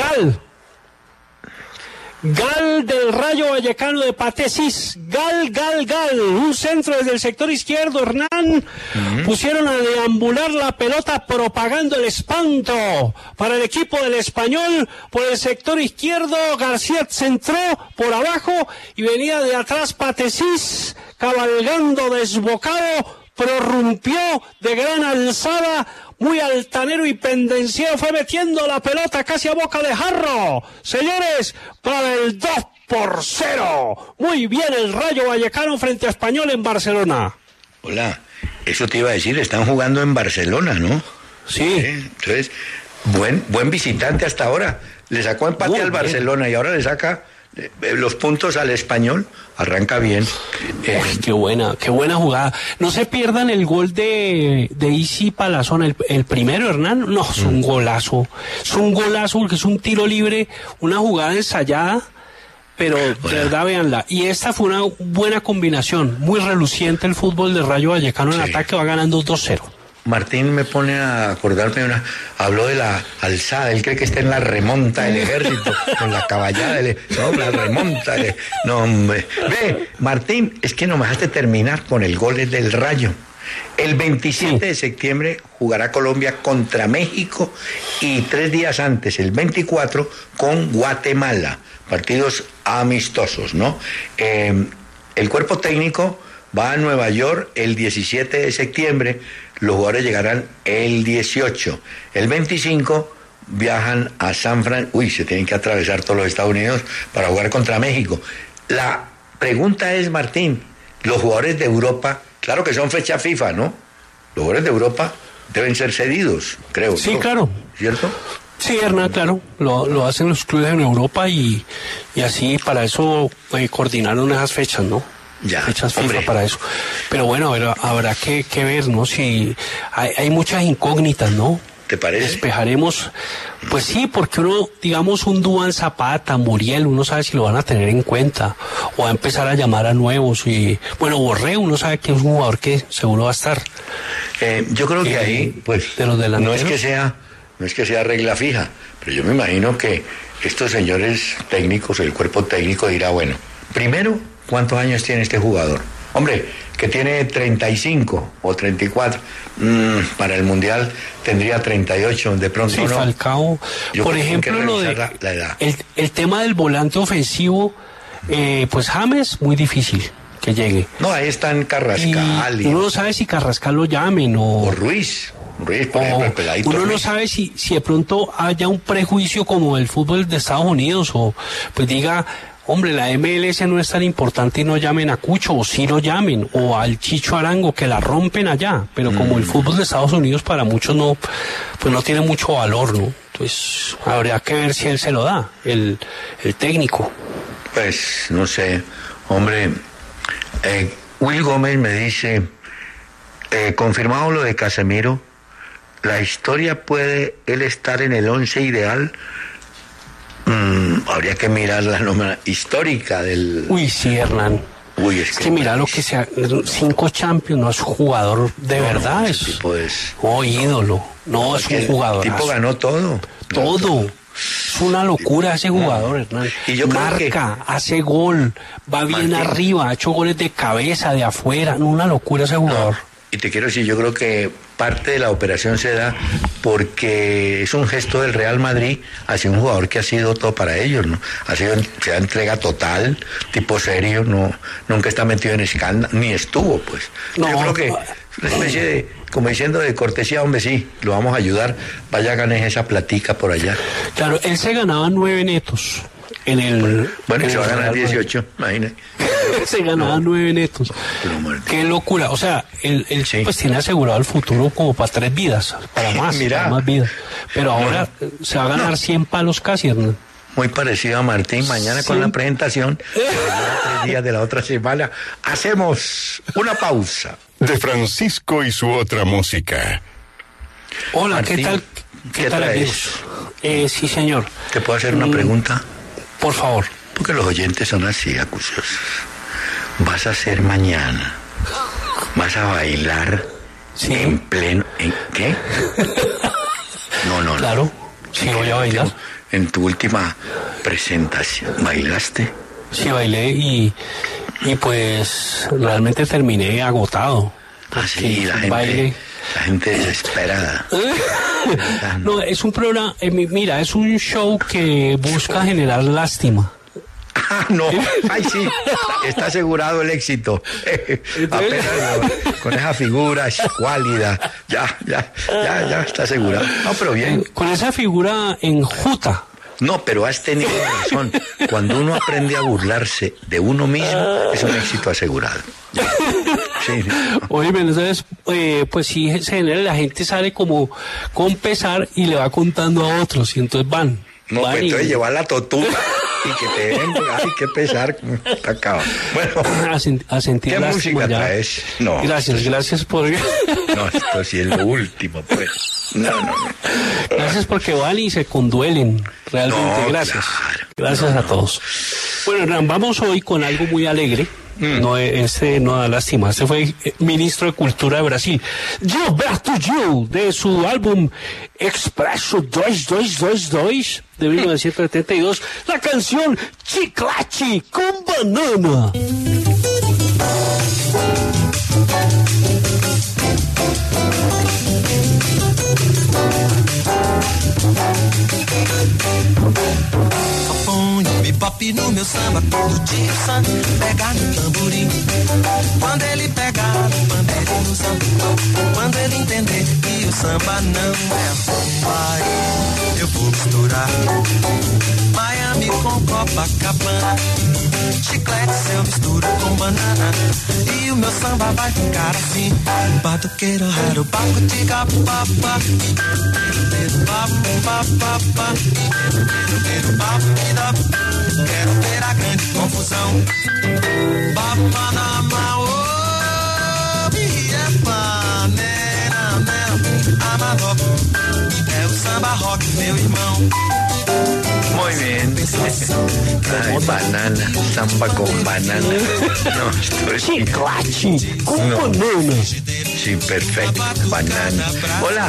Gal del Rayo Vallecano de Patesis. Gal. Un centro desde el sector izquierdo, Hernán. Pusieron a deambular la pelota propagando el espanto para el equipo del Español. Por el sector izquierdo, García centró por abajo y venía de atrás Patesis, cabalgando desbocado, prorrumpió de gran alzada, muy altanero y pendenciero, fue metiendo la pelota casi a boca de jarro. Señores, para el 2-0. Muy bien el Rayo Vallecano frente a Español en Barcelona. Hola, eso te iba a decir, están jugando en Barcelona, ¿no? Sí. Entonces, buen visitante hasta ahora. Le sacó empate al Barcelona y ahora le saca los puntos al Español. Arranca bien. Qué buena jugada. No se pierdan el gol de Isi Palazón, el primero, Hernán. No, es un golazo. Es un golazo porque es un tiro libre, una jugada ensayada, pero de verdad véanla. Y esta fue una buena combinación, muy reluciente el fútbol de Rayo Vallecano en ataque, va ganando 2-0. Martín me pone a acordarme habló de la alzada, él cree que está en la remonta del ejército, en la caballada, la remonta, no hombre. Ve, Martín, es que no me dejaste terminar con el gol del Rayo. El 27 de septiembre jugará Colombia contra México y 3 días antes, el 24, con Guatemala, partidos amistosos, ¿no? El cuerpo técnico va a Nueva York el 17 de septiembre, los jugadores llegarán el 18. El 25 viajan a San Francisco. Se tienen que atravesar todos los Estados Unidos para jugar contra México. La pregunta es, Martín, los jugadores de Europa, claro que son fecha FIFA, ¿no? Los jugadores de Europa deben ser cedidos, creo. Sí, ¿no? claro. ¿Cierto? Sí, Hernán, claro, lo hacen los clubes en Europa y así para eso coordinaron esas fechas, ¿no? Ya, fechas FIFA hombre. para eso. Pero bueno, habrá que ver, ¿no? Si hay muchas incógnitas, ¿no? ¿Te parece? Despejaremos, pues sí, porque uno, digamos, un Duván Zapata, Muriel, uno sabe si lo van a tener en cuenta o va a empezar a llamar a nuevos y, bueno, Borré, uno sabe que es un jugador que seguro va a estar. Yo creo que ahí, pues, de los delanteros. no es que sea regla fija, pero yo me imagino que estos señores técnicos, el cuerpo técnico dirá, bueno, primero, ¿cuántos años tiene este jugador? Hombre, que tiene 35 o 34, para el Mundial tendría 38, de pronto sí, no. Falcao, Yo por creo que ejemplo, lo de la edad. el tema del volante ofensivo, pues James, muy difícil que llegue. No, ahí están Carrascal Y uno no sabe si Carrascal lo llamen o Ruiz, por ejemplo, el peladito uno no Ruiz. sabe si de pronto haya un prejuicio como el fútbol de Estados Unidos o pues diga, hombre, la MLS no es tan importante y no llamen a Cucho, o sí lo llamen, o al Chicho Arango, que la rompen allá, pero como el fútbol de Estados Unidos para muchos no, pues no tiene mucho valor, ¿no? Entonces habría que ver si él se lo da, el técnico. Pues, no sé, hombre, Will Gómez me dice, confirmado lo de Casemiro, ¿la historia puede él estar en el 11 ideal? Habría que mirar la nómina histórica del... Uy, sí, Hernán. Uy, Es que mira lo que sea, 5 Champions, no es jugador de verdad, no, es ese tipo es... ídolo, no es un jugador. El tipo ganó todo. Todo. Es una locura ese jugador, Hernán. Y yo creo marca, hace gol, va bien Martín, arriba, ha hecho goles de cabeza, de afuera, una locura ese jugador. Y te quiero decir, yo creo que parte de la operación se da porque es un gesto del Real Madrid hacia un jugador que ha sido todo para ellos, ¿no? Se da entrega total, tipo serio, nunca está metido en escándalo, ni estuvo, pues. No, yo creo que es una especie de, como diciendo de cortesía, hombre, sí, lo vamos a ayudar, vaya, ganes esa platica por allá. Claro, él se ganaba 9 netos en el... Bueno, en se va a el ganar Real Madrid. 18, imagínate. Se ganaba 9 netos. Pero, Martín. Qué locura. O sea, él Sí. pues tiene asegurado el futuro como para 3 vidas, para más, Mira. para más vidas. Pero ahora se va a ganar 100 palos casi, Hernán. Muy parecido a Martín, mañana con Sí. la presentación, 3 días de la otra semana, hacemos una pausa. De Francisco y su otra música. Hola, Martín, ¿qué tal? ¿qué tal, traes? amigos? Sí, señor. ¿Te puedo hacer una pregunta? Por favor. Porque los oyentes son así, acuciosos. ¿Vas a hacer mañana? ¿Vas a bailar Sí. en pleno... ¿En qué? No. Claro. Sí, voy a bailar. En tu última presentación, ¿bailaste? Sí, bailé y pues realmente terminé agotado. Así, Porque la un baile... gente desesperada. No, es un programa, mira, es un show que busca generar lástima. Ah, no, ay sí, está asegurado el éxito. Apenas con esa figura escuálida, ya está asegurado. No, pero bien. Con esa figura enjuta. No, pero has tenido razón. Cuando uno aprende a burlarse de uno mismo, es un éxito asegurado. Sí. Oye, entonces, pues sí, se genera, la gente sale como con pesar y le va contando a otros, y entonces van. No, van pues y- entonces llevar la tortuga y que te den, ay, qué pesar. Acaba. Bueno, a sentir ¿qué lástima música ya. traes? No. Gracias por... no, esto sí es lo último, pues. No. Gracias porque van y se conduelen, realmente, No, gracias. claro. Gracias a todos. Bueno, Hernán, vamos hoy con algo muy alegre. No, este no da lástima. Este fue ministro de Cultura de Brasil, Gilberto Gil, de su álbum Expresso 2222 de 1972, la canción Chiclete con Banana. Ponho bebop no meu samba, do Dixon pegar no tamborim. Quando ele pegar o pandeiro no samba, quando ele entender que o samba não é samba, aí eu vou misturar Miami com Copacabana, chiclete eu misturo com banana. E o meu samba vai ficar assim. Batuqueiro raro, baco de capapa. Quero ver a grande confusão. Bapa na mão, amador. É o samba rock, meu irmão. Muy bien. Ay, banana, samba con banana. No, estoy... Chiclache con No. banana. Sí, perfecto, banana. Hola,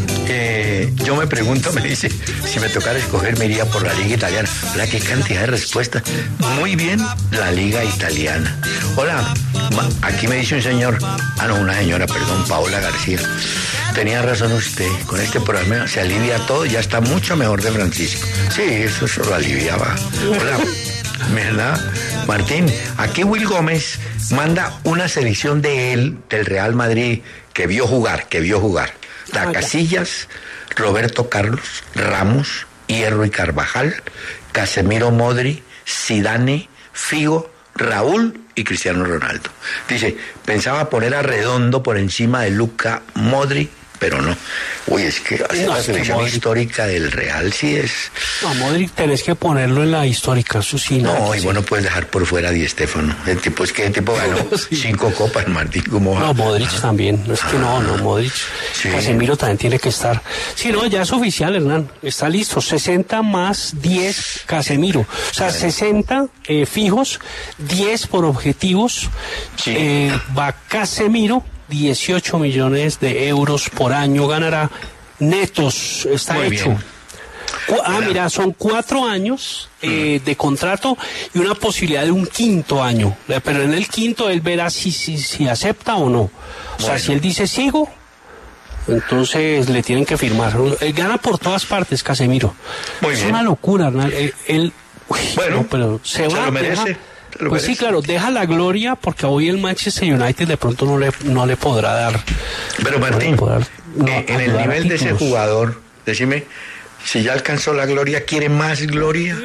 yo me pregunto, me dice, si me tocara escoger me iría por la Liga Italiana. Hola, qué cantidad de respuestas. Muy bien, la Liga Italiana. Hola, aquí me dice un señor, una señora, perdón, Paola García. Tenía razón usted, con este programa se alivia todo, ya está mucho mejor de Francisco. Sí, eso lo aliviaba. Hola, ¿verdad? Martín, aquí Will Gómez manda una selección de él, del Real Madrid, que vio jugar. Da Casillas, Roberto Carlos, Ramos, Hierro y Carvajal, Casemiro, Modri, Zidane, Figo, Raúl y Cristiano Ronaldo. Dice, pensaba poner a Redondo por encima de Luka Modric, pero no. Uy, es que hacer la selección histórica del Real sí es... No, Modric tenés que ponerlo en la histórica, eso sí. No, y bueno, puedes dejar por fuera a Di Stéfano. El tipo ganó 5 copas, Martín, como... No, Modric también, no es que no, Modric. Sí. Casemiro también tiene que estar. Sí, no, ya es oficial, Hernán, está listo, 60 más 10 Casemiro. O sea, 60 fijos, 10 por objetivos, sí. Va Casemiro, 18 millones de euros por año ganará netos, está muy hecho. Bien. Mira, son 4 años de contrato y una posibilidad de un 5º año, pero en el 5º él verá si acepta o no. O sea, si él dice sigo, entonces le tienen que firmar. Él gana por todas partes, Casemiro. Muy bien. Una locura, Hernán. Bueno, no, pero se va, lo merece. Pues sí, claro, deja la gloria porque hoy el Manchester United de pronto no le podrá dar. Pero Martín, en el nivel de ese jugador, decime, si ya alcanzó la gloria, ¿quiere más gloria?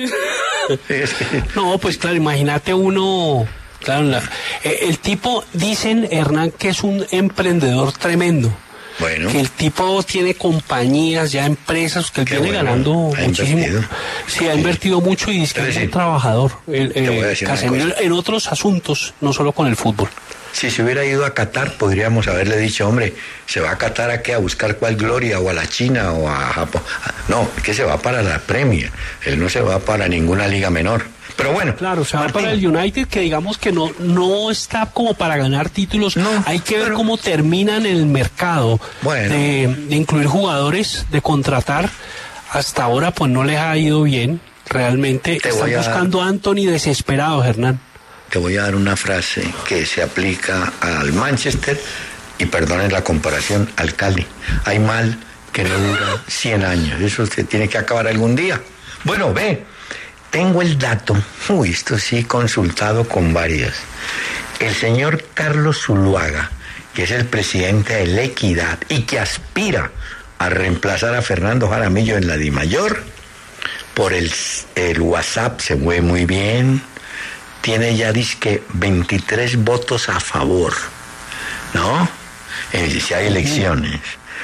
No, pues claro, imagínate uno, claro, el tipo, dicen, Hernán, que es un emprendedor tremendo. Bueno. Que el tipo tiene compañías, ya empresas, que él viene ganando muchísimo. Sí, ha invertido mucho y dice que es un trabajador. Casemiro en otros asuntos, no solo con el fútbol. Si se hubiera ido a Qatar, podríamos haberle dicho, hombre, ¿se va a Qatar a qué? ¿A buscar cuál gloria? ¿O a la China? ¿O a Japón? No, que se va para la Premier. Él no se va para ninguna liga menor. Pero bueno. Claro, se va para el United, que digamos que no está como para ganar títulos. No, hay que ver cómo termina en el mercado de incluir jugadores, de contratar. Hasta ahora pues no les ha ido bien, realmente. Están buscando a Anthony desesperados, Hernán. Te voy a dar una frase que se aplica al Manchester y perdonen la comparación, al Cali. Hay mal que no dura 100 años. Eso se tiene que acabar algún día. Bueno, tengo el dato, esto sí consultado con varias. El señor Carlos Zuluaga, que es el presidente de La Equidad y que aspira a reemplazar a Fernando Jaramillo en la DIMAYOR, por el WhatsApp se mueve muy bien, tiene ya dizque 23 votos a favor, ¿no? Si hay elecciones.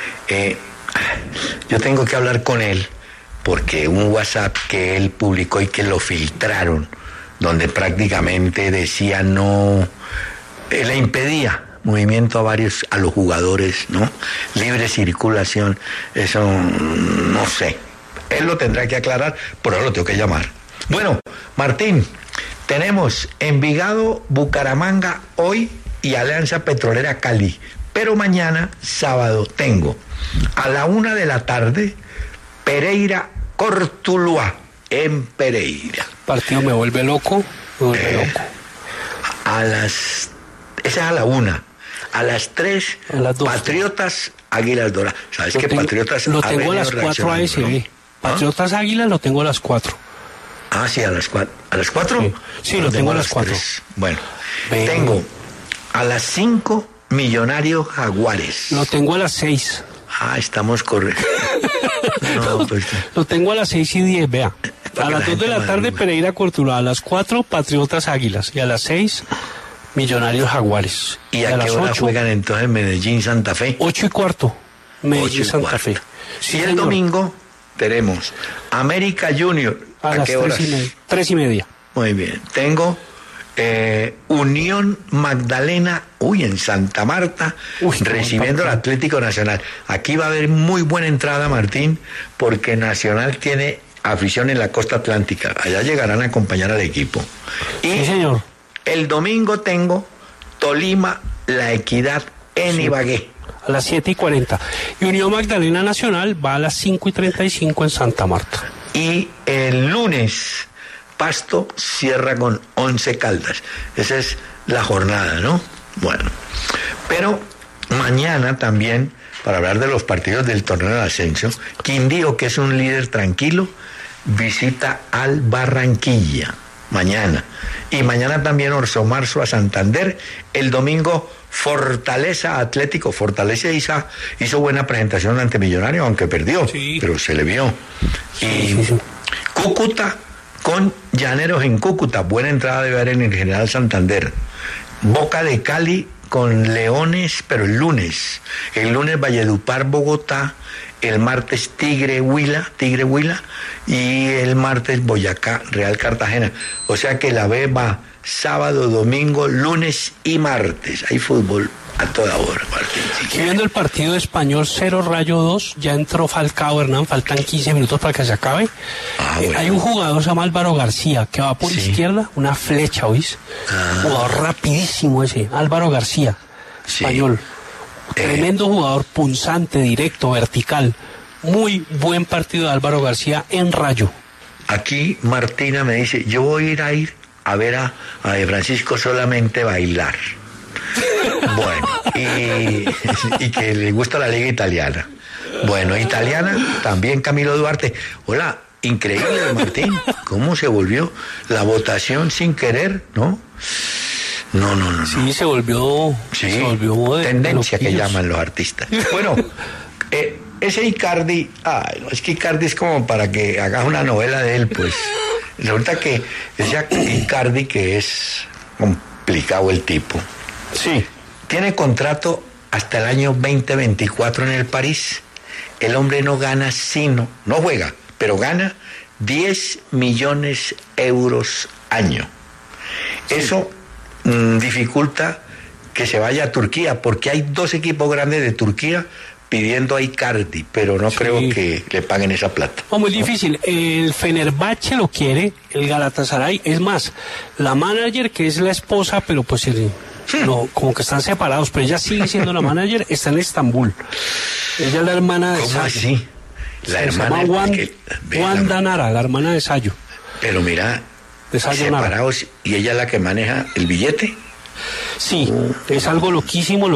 Yo tengo que hablar con él, porque un WhatsApp que él publicó y que lo filtraron, donde prácticamente decía le impedía movimiento a los jugadores, ¿no? Libre circulación, eso no sé. Él lo tendrá que aclarar, pero ahora lo tengo que llamar. Bueno, Martín, tenemos Envigado, Bucaramanga hoy y Alianza Petrolera Cali. Pero mañana, sábado, tengo a la 1:00 p.m, Pereira Cortuluá, en Pereira. Partido me vuelve loco, Esa es a la 1:00. A las 3:00, Patriotas Águilas Doradas. ¿Sabes qué? Patriotas lo tengo a las 4 ASB. Patriotas Águilas lo tengo a las 4. Ah, sí, a las 4. ¿A las 4? Sí, lo tengo a las 4. Bueno, tengo a las 5 Millonarios Jaguares. Lo tengo a las 6. Estamos correctos. Lo tengo a las 6:10, vea. A las 2 de la tarde, Pereira Cortuluá. A las 4, Patriotas Águilas. Y a las 6, Millonarios Jaguares. ¿Y a qué hora juegan entonces Medellín Santa Fe? 8:15, Medellín Santa Fe. Sí, y el domingo tenemos América Junior. ¿A las qué horas? 3:30. Muy bien. Tengo Unión Magdalena, en Santa Marta, recibiendo al Atlético Nacional. Aquí va a haber muy buena entrada, Martín, porque Nacional tiene afición en la costa atlántica. Allá llegarán a acompañar al equipo. Y sí, señor. El domingo tengo Tolima, La Equidad en Ibagué. A las 7:40. Y Unión Magdalena Nacional va a las 5:35 en Santa Marta. Y el lunes, Pasto cierra con 11 Caldas. Esa es la jornada, ¿no? Bueno, pero mañana también, para hablar de los partidos del torneo de ascenso, Quindío, que es un líder tranquilo, visita al Barranquilla. Mañana. Y mañana también Orso Marzo a Santander. El domingo Fortaleza Atlético. Fortaleza hizo buena presentación ante Millonario, aunque perdió, sí, pero se le vio. Y Cúcuta con Llaneros en Cúcuta. Buena entrada debe haber en el General Santander. Boca de Cali con Leones, pero el lunes. El lunes Valledupar Bogotá. El martes Tigre Huila, y el martes Boyacá Real Cartagena. O sea que la B va sábado, domingo, lunes y martes. Hay fútbol a toda hora, Martín. Aquí viendo el partido de Español 0 Rayo 2, ya entró Falcao, Hernán, faltan 15 minutos para que se acabe. Bueno. Hay un jugador, se llama Álvaro García, que va por izquierda, una flecha, ¿oís? Jugador rapidísimo ese, Álvaro García, Español. Tremendo jugador, punzante, directo, vertical. Muy buen partido de Álvaro García en Rayo. Aquí Martina me dice, yo voy a ir a ver a De Francisco solamente bailar. Bueno, y que le gusta la liga italiana. Bueno, italiana, también Camilo Duarte. Hola, increíble, Martín, cómo se volvió la votación sin querer, ¿no? No. Sí, se volvió tendencia que llaman los artistas. Bueno, ese Icardi, es que Icardi es como para que hagas una novela de él, pues. Resulta que ese Icardi, que es complicado el tipo. Sí. Tiene contrato hasta el año 2024 en el París. El hombre no gana no juega, pero gana 10 millones euros año. Sí. Eso dificulta que se vaya a Turquía, porque hay 2 equipos grandes de Turquía pidiendo a Icardi, pero no creo que le paguen esa plata. Muy difícil. El Fenerbahce lo quiere, el Galatasaray, es más, la manager, que es la esposa, pero pues no, como que están separados, pero ella sigue siendo la manager, está en Estambul. Ella es la hermana de ¿Cómo Sayo. así? La hermana se llama Wanda Nara, la hermana de Sayo. Pero mira, separados, Nara. ¿Y ella es la que maneja el billete? Sí, es algo loquísimo,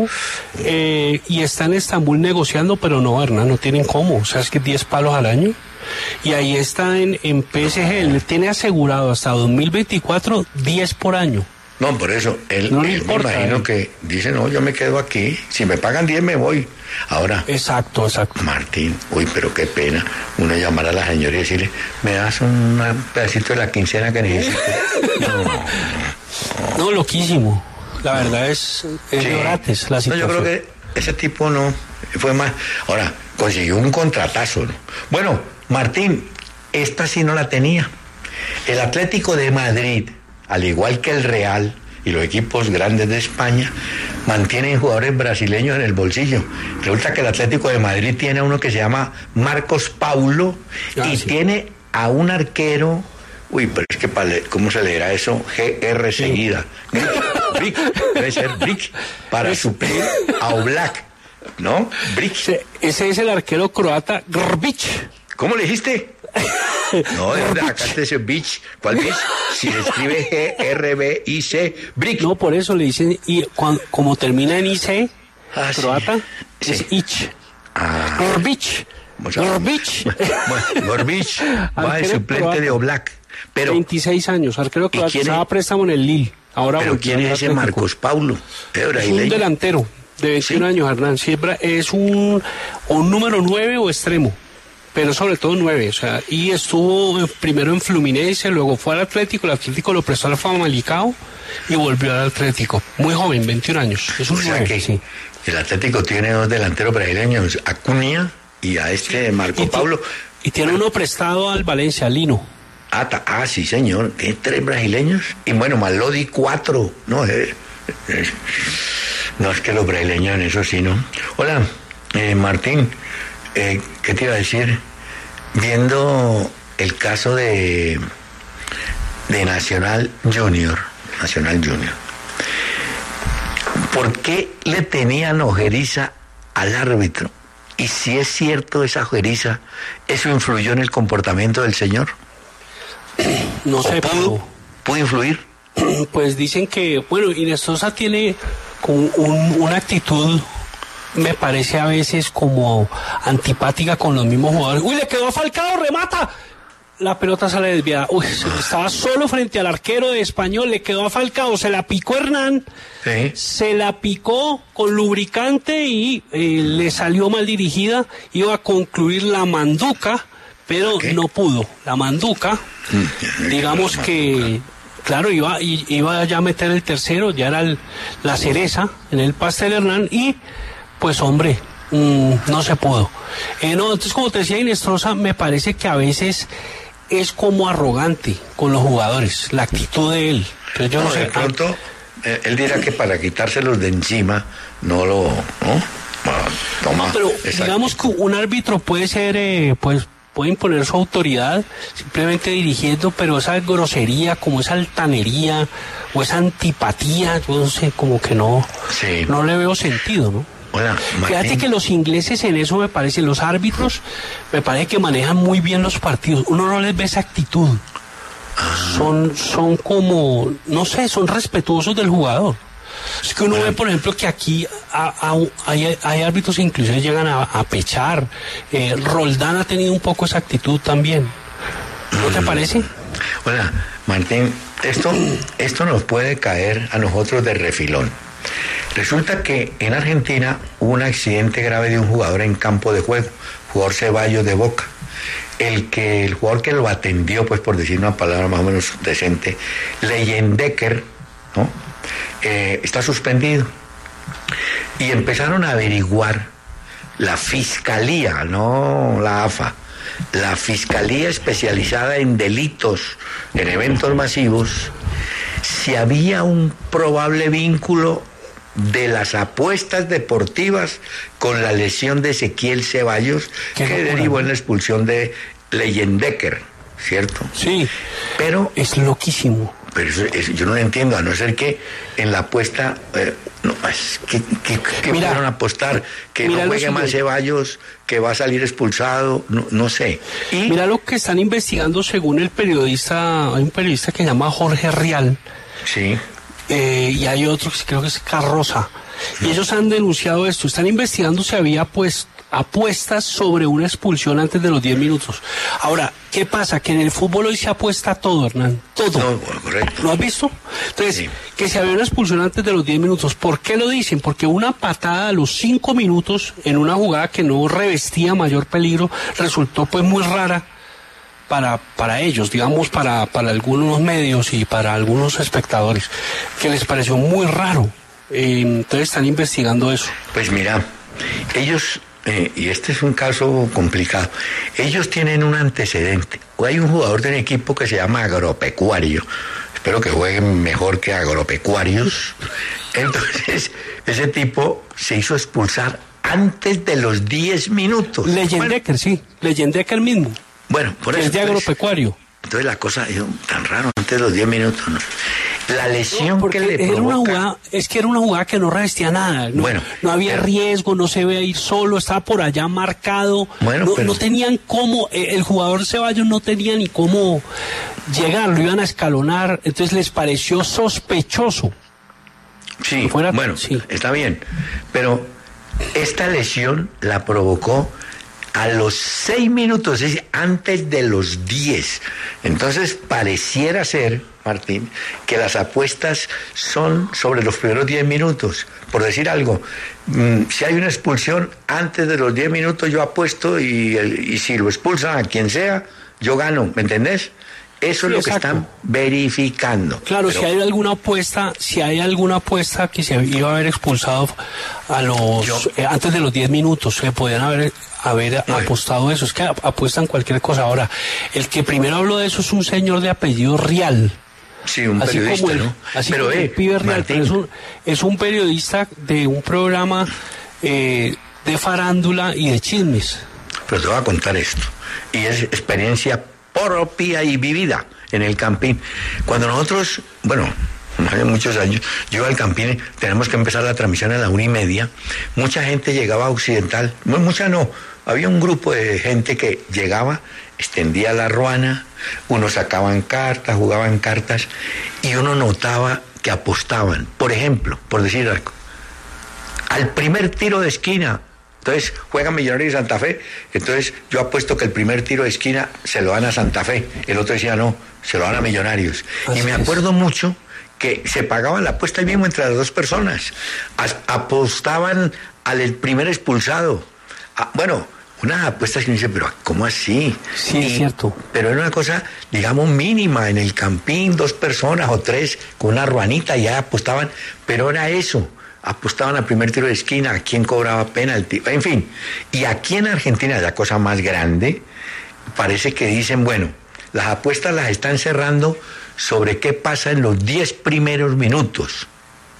y está en Estambul negociando, pero no, Hernán, no tienen cómo, o sea, es que 10 palos al año, y ahí está en PSG, él tiene asegurado hasta 2024 10 por año. No, por eso, él me imagino que dice, no, yo me quedo aquí, si me pagan 10 me voy. Ahora. Exacto. Martín, pero qué pena uno llamar a la señora y decirle, ¿me das un pedacito de la quincena que necesito? No, loquísimo. La verdad es gratis la situación. No, yo creo que ese tipo no fue más. Ahora, consiguió un contratazo, ¿no? Bueno, Martín, esta sí no la tenía. El Atlético de Madrid, al igual que el Real y los equipos grandes de España, mantienen jugadores brasileños en el bolsillo. Resulta que el Atlético de Madrid tiene a uno que se llama Marcos Paulo tiene a un arquero, pero es que ¿cómo se leerá eso? GR seguida. Brick, debe ser Brick, para suplir a Oblak, ¿no? Brick. Ese es el arquero croata Grbić. ¿Cómo le dijiste? No, acá te dice Beach. ¿Cuál Beach? Si le escribe G-R-B-I-C, Brick. No, por eso le dicen, y como termina en IC, croata, es Ich. Grbić. Grbić va de suplente de Oblak. Pero 26 años, arquero croata, estaba a préstamo en el Lille. Ahora ¿pero quién es ese Marcos Paulo? Es un delantero de 21 años, Hernán. Siempre es un número 9 o extremo. pero sobre todo 9, o sea, y estuvo primero en Fluminense, luego fue al Atlético, el Atlético lo prestó al Famalicão y volvió al Atlético, muy joven, 21 años, es un 9, que sí. El Atlético tiene 2 delanteros brasileños, Acuña y a Marco Paulo. Y tiene uno prestado al Valencia, Lino. Sí, señor, tiene 3 brasileños, y bueno, Malodi 4, no, no es que los brasileños en eso sí, ¿no? Hola, Martín, ¿qué te iba a decir? Viendo el caso de Nacional Junior, ¿por qué le tenían ojeriza al árbitro? Y si es cierto esa ojeriza, ¿eso influyó en el comportamiento del señor? No sé, ¿Pudo influir? Pues dicen que, bueno, Inestrosa tiene como una actitud, me parece a veces como antipática con los mismos jugadores. ¡Uy, le quedó a Falcao, remata! La pelota sale desviada. Uy, estaba solo frente al arquero de Español, le quedó a Falcao, se la picó Hernán, sí. Se la picó con lubricante y le salió mal dirigida, iba a concluir la manduca, pero no pudo. La manduca, digamos que, claro, iba ya a meter el tercero, ya era la cereza en el pastel Hernán y, pues hombre, no se pudo. Entonces, como te decía Inestrosa, me parece que a veces es como arrogante con los jugadores, la actitud de él. Entonces, yo no sé. De pronto, él dirá que para quitárselos de encima, ¿no? Toma. Pero digamos que un árbitro puede ser, puede imponer su autoridad simplemente dirigiendo, pero esa grosería, como esa altanería o esa antipatía, yo no sé, como que no le veo sentido, ¿no? Hola, fíjate que los ingleses en eso me parece, los árbitros me parece que manejan muy bien los partidos, uno no les ve esa actitud, son como, no sé, son respetuosos del jugador. Es que uno ve, por ejemplo, que aquí hay árbitros que inclusive llegan a pechar. Roldán ha tenido un poco esa actitud también, ¿no te parece? Hola, Martín, esto nos puede caer a nosotros de refilón. Resulta que en Argentina hubo un accidente grave de un jugador en campo de juego, jugador Ceballos de Boca. El jugador que lo atendió, pues por decir una palabra más o menos decente, Leyendecker, ¿no? Está suspendido. Y empezaron a averiguar la fiscalía, no la AFA, la fiscalía especializada en delitos, en eventos masivos, si había un probable vínculo de las apuestas deportivas con la lesión de Ezequiel Ceballos, que derivó en la expulsión de Leyendecker, ¿cierto? Sí, pero es loquísimo. Pero yo no lo entiendo, a no ser que en la apuesta, que pudieron apostar, que no juegue más Ceballos, que va a salir expulsado, no sé. Y mira lo que están investigando según el periodista, hay un periodista que se llama Jorge Rial. Sí. Y hay otro que creo que es Carroza. Y ellos han denunciado esto, están investigando si había pues apuestas sobre una expulsión antes de los 10 minutos. Ahora, ¿qué pasa? Que en el fútbol hoy se apuesta todo, Hernán, todo. No, bueno, correcto. ¿Lo has visto? Entonces, sí, que si había una expulsión antes de los 10 minutos. ¿Por qué lo dicen? Porque una patada a los 5 minutos en una jugada que no revestía mayor peligro resultó pues muy rara para ellos, digamos, para algunos medios y para algunos espectadores, que les pareció muy raro. Entonces están investigando eso. Pues mira, ellos, y este es un caso complicado, ellos tienen un antecedente. Hay un jugador de un equipo que se llama Agropecuario, espero que jueguen mejor que Agropecuarios. Entonces, ese tipo se hizo expulsar antes de los 10 minutos. Leyendecker, sí, Leyendecker mismo. Bueno, por eso. Es de Agropecuario. Entonces la cosa, tan raro, antes de los 10 minutos, ¿no? La lesión que le provoca... era una jugada que no revestía nada, ¿no? Bueno, no había riesgo, no se veía ir solo, estaba por allá marcado, bueno, no tenían cómo, el jugador Ceballos no tenía ni cómo llegar, lo iban a escalonar, entonces les pareció sospechoso. Sí, bueno, sí, está bien, pero esta lesión la provocó a los 6 minutos, es decir, antes de los 10. Entonces pareciera ser, Martín, que las apuestas son sobre los primeros 10 minutos. Por decir algo, si hay una expulsión antes de los 10 minutos, yo apuesto y si lo expulsan a quien sea, yo gano, ¿me entendés? Eso es lo que están verificando. Claro, pero si hay alguna apuesta que se iba a haber expulsado a los antes de los 10 minutos, se podían haber apostado eso. Es que apuestan cualquier cosa. Ahora, el que primero habló de eso es un señor de apellido Rial. Sí, un así periodista, como ¿no? Así pero como el pibe Rial, pero es un periodista de un programa de farándula y de chismes. Pero te voy a contar esto. Y es experiencia propia y vivida en el Campín. Cuando nosotros, hace muchos años, yo al Campín, tenemos que empezar la transmisión a la 1:30, mucha gente llegaba a Occidental, mucha no, había un grupo de gente que llegaba, extendía la ruana, unos sacaban cartas, jugaban cartas, y uno notaba que apostaban. Por ejemplo, por decir algo, al primer tiro de esquina, entonces juegan Millonarios y Santa Fe, entonces yo apuesto que el primer tiro de esquina se lo dan a Santa Fe, el otro decía no, se lo dan a Millonarios. Así y me acuerdo mucho que se pagaba la apuesta ahí mismo entre las dos personas, apostaban al primer expulsado. Unas apuestas que me dicen, pero ¿cómo así? Sí, es cierto. Pero era una cosa, digamos, mínima, en el Campín, 2 personas o 3, con una ruanita, y ya apostaban, pero era eso. Apostaban al primer tiro de esquina, a quién cobraba penalti, en fin. Y aquí en Argentina, la cosa más grande, parece que dicen, las apuestas las están cerrando sobre qué pasa en los 10 primeros minutos.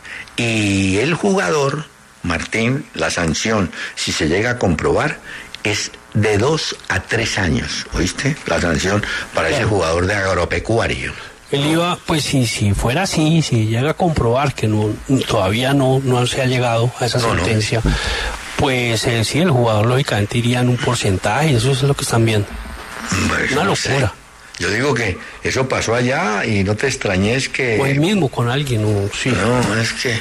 Y el jugador, Martín, la sanción, si se llega a comprobar, es de 2 a 3 años, ¿oíste? La sanción para ese jugador de agropecuario. Él iba, pues si fuera así, si llega a comprobar que todavía no se ha llegado a esa sentencia, pues sí, el jugador lógicamente iría en un porcentaje, eso es lo que están viendo. Una locura. Yo digo que eso pasó allá y no te extrañes que... O él mismo con alguien, sí. No, es que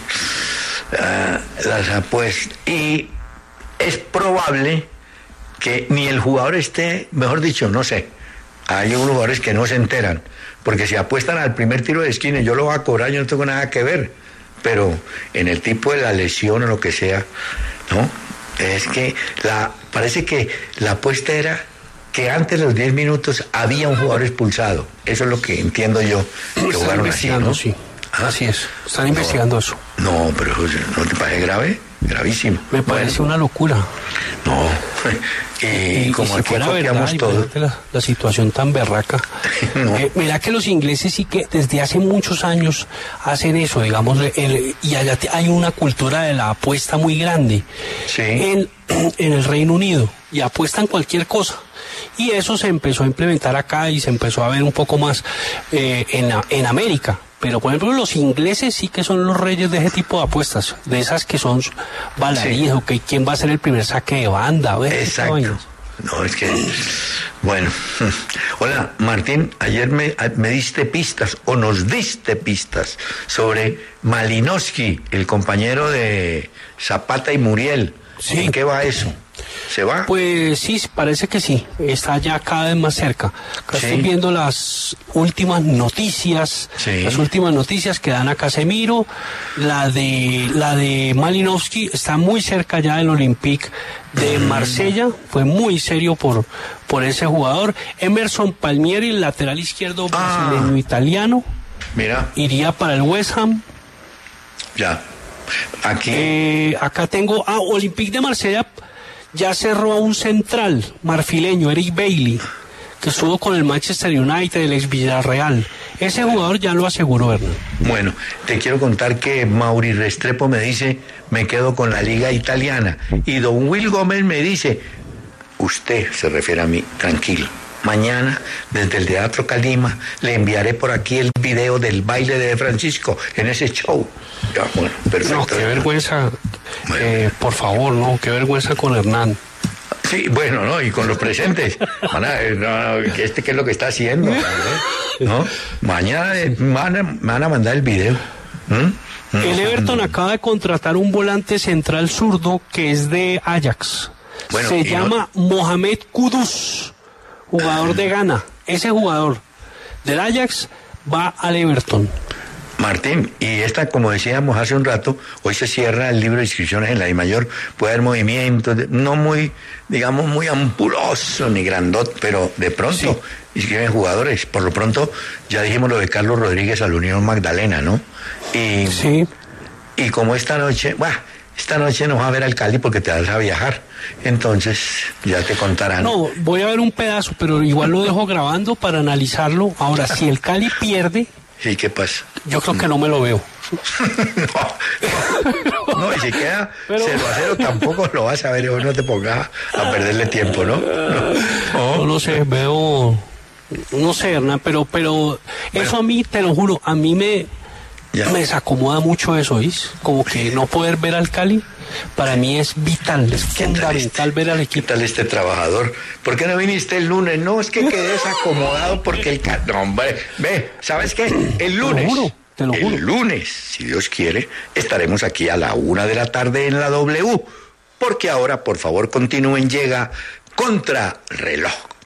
las apuestas... Y es probable que ni el jugador esté, mejor dicho, no sé, hay unos jugadores que no se enteran, porque si apuestan al primer tiro de esquina, yo lo voy a cobrar, yo no tengo nada que ver, pero en el tipo de la lesión o lo que sea, ¿no? Es que parece que la apuesta era que antes de los 10 minutos había un jugador expulsado. Eso es lo que entiendo yo, que jugaron así, ¿no? Sí. Así es, están investigando eso. No, pero ¿no te parece grave? Gravísimo. Me parece una locura. No, y como si aquí fuera copiamos verdad, todo. La situación tan berraca. No. Mira que los ingleses sí que desde hace muchos años hacen eso, digamos, y allá hay una cultura de la apuesta muy grande. Sí. En el Reino Unido, y apuestan cualquier cosa. Y eso se empezó a implementar acá y se empezó a ver un poco más en América. Pero, por ejemplo, los ingleses sí que son los reyes de ese tipo de apuestas, de esas que son baladíes, o que quién va a ser el primer saque de banda. Exacto. No, es que... Bueno. Hola, Martín, ayer me diste pistas, o nos diste pistas, sobre Malinowski, el compañero de Zapata y Muriel. Sí. ¿En qué va eso? ¿Se va? Pues sí, parece que sí, está ya cada vez más cerca. Acá estoy viendo las últimas noticias, que dan a Casemiro, la de Malinowski está muy cerca ya del Olympique de Marsella, fue muy serio por ese jugador. Emerson Palmieri, el lateral izquierdo brasileño italiano, iría para el West Ham. Ya. Aquí. Acá tengo Olympique de Marsella. Ya cerró a un central marfileño, Eric Bailly, que estuvo con el Manchester United, el ex Villarreal. Ese jugador ya lo aseguró, Hernán. Bueno, te quiero contar que Mauri Restrepo me dice, me quedo con la liga italiana. Y don Will Gómez me dice, usted, se refiere a mí, tranquilo. Mañana, desde el Teatro Calima, le enviaré por aquí el video del baile de Francisco en ese show. Ya, bueno, perfecto. No, qué vergüenza, por favor, no, qué vergüenza con Hernán. Sí, bueno, ¿no? Y con los presentes. ¿Qué es lo que está haciendo? ¿No? Mañana me van a mandar el video. El Everton acaba de contratar un volante central zurdo que es de Ajax. Bueno, se llama Mohamed Kudus, jugador de Ghana. Ese jugador del Ajax va al Everton. Martín, y esta, como decíamos hace un rato, hoy se cierra el libro de inscripciones en la DIMAYOR. Puede haber movimientos, no muy, digamos, muy ampuloso ni grandot, pero de pronto inscriben jugadores. Por lo pronto, ya dijimos lo de Carlos Rodríguez a la Unión Magdalena, ¿no? Y como esta noche nos va a ver al Cali porque te vas a viajar. Entonces, ya te contarán. No, voy a ver un pedazo, pero igual lo dejo grabando para analizarlo. Ahora, si el Cali pierde... ¿Y qué pasa? Yo creo que no me lo veo. No, y si queda 0-0 tampoco lo vas a ver, no te pongas a perderle tiempo, ¿no? No sé, veo... No sé, Hernán, pero bueno, eso a mí, te lo juro, a mí me desacomoda mucho eso, ¿oís? Como que no poder ver al Cali, para mí es vital, es fundamental ver al equipo. ¿Qué tal este trabajador? ¿Por qué no viniste el lunes? No, es que quedé desacomodado porque el Cali... No, hombre, ve, ¿sabes qué? El lunes... Te lo juro. El lunes, si Dios quiere, estaremos aquí a la 1 de la tarde en la W. Porque ahora, por favor, continúen, llega Contrarreloj.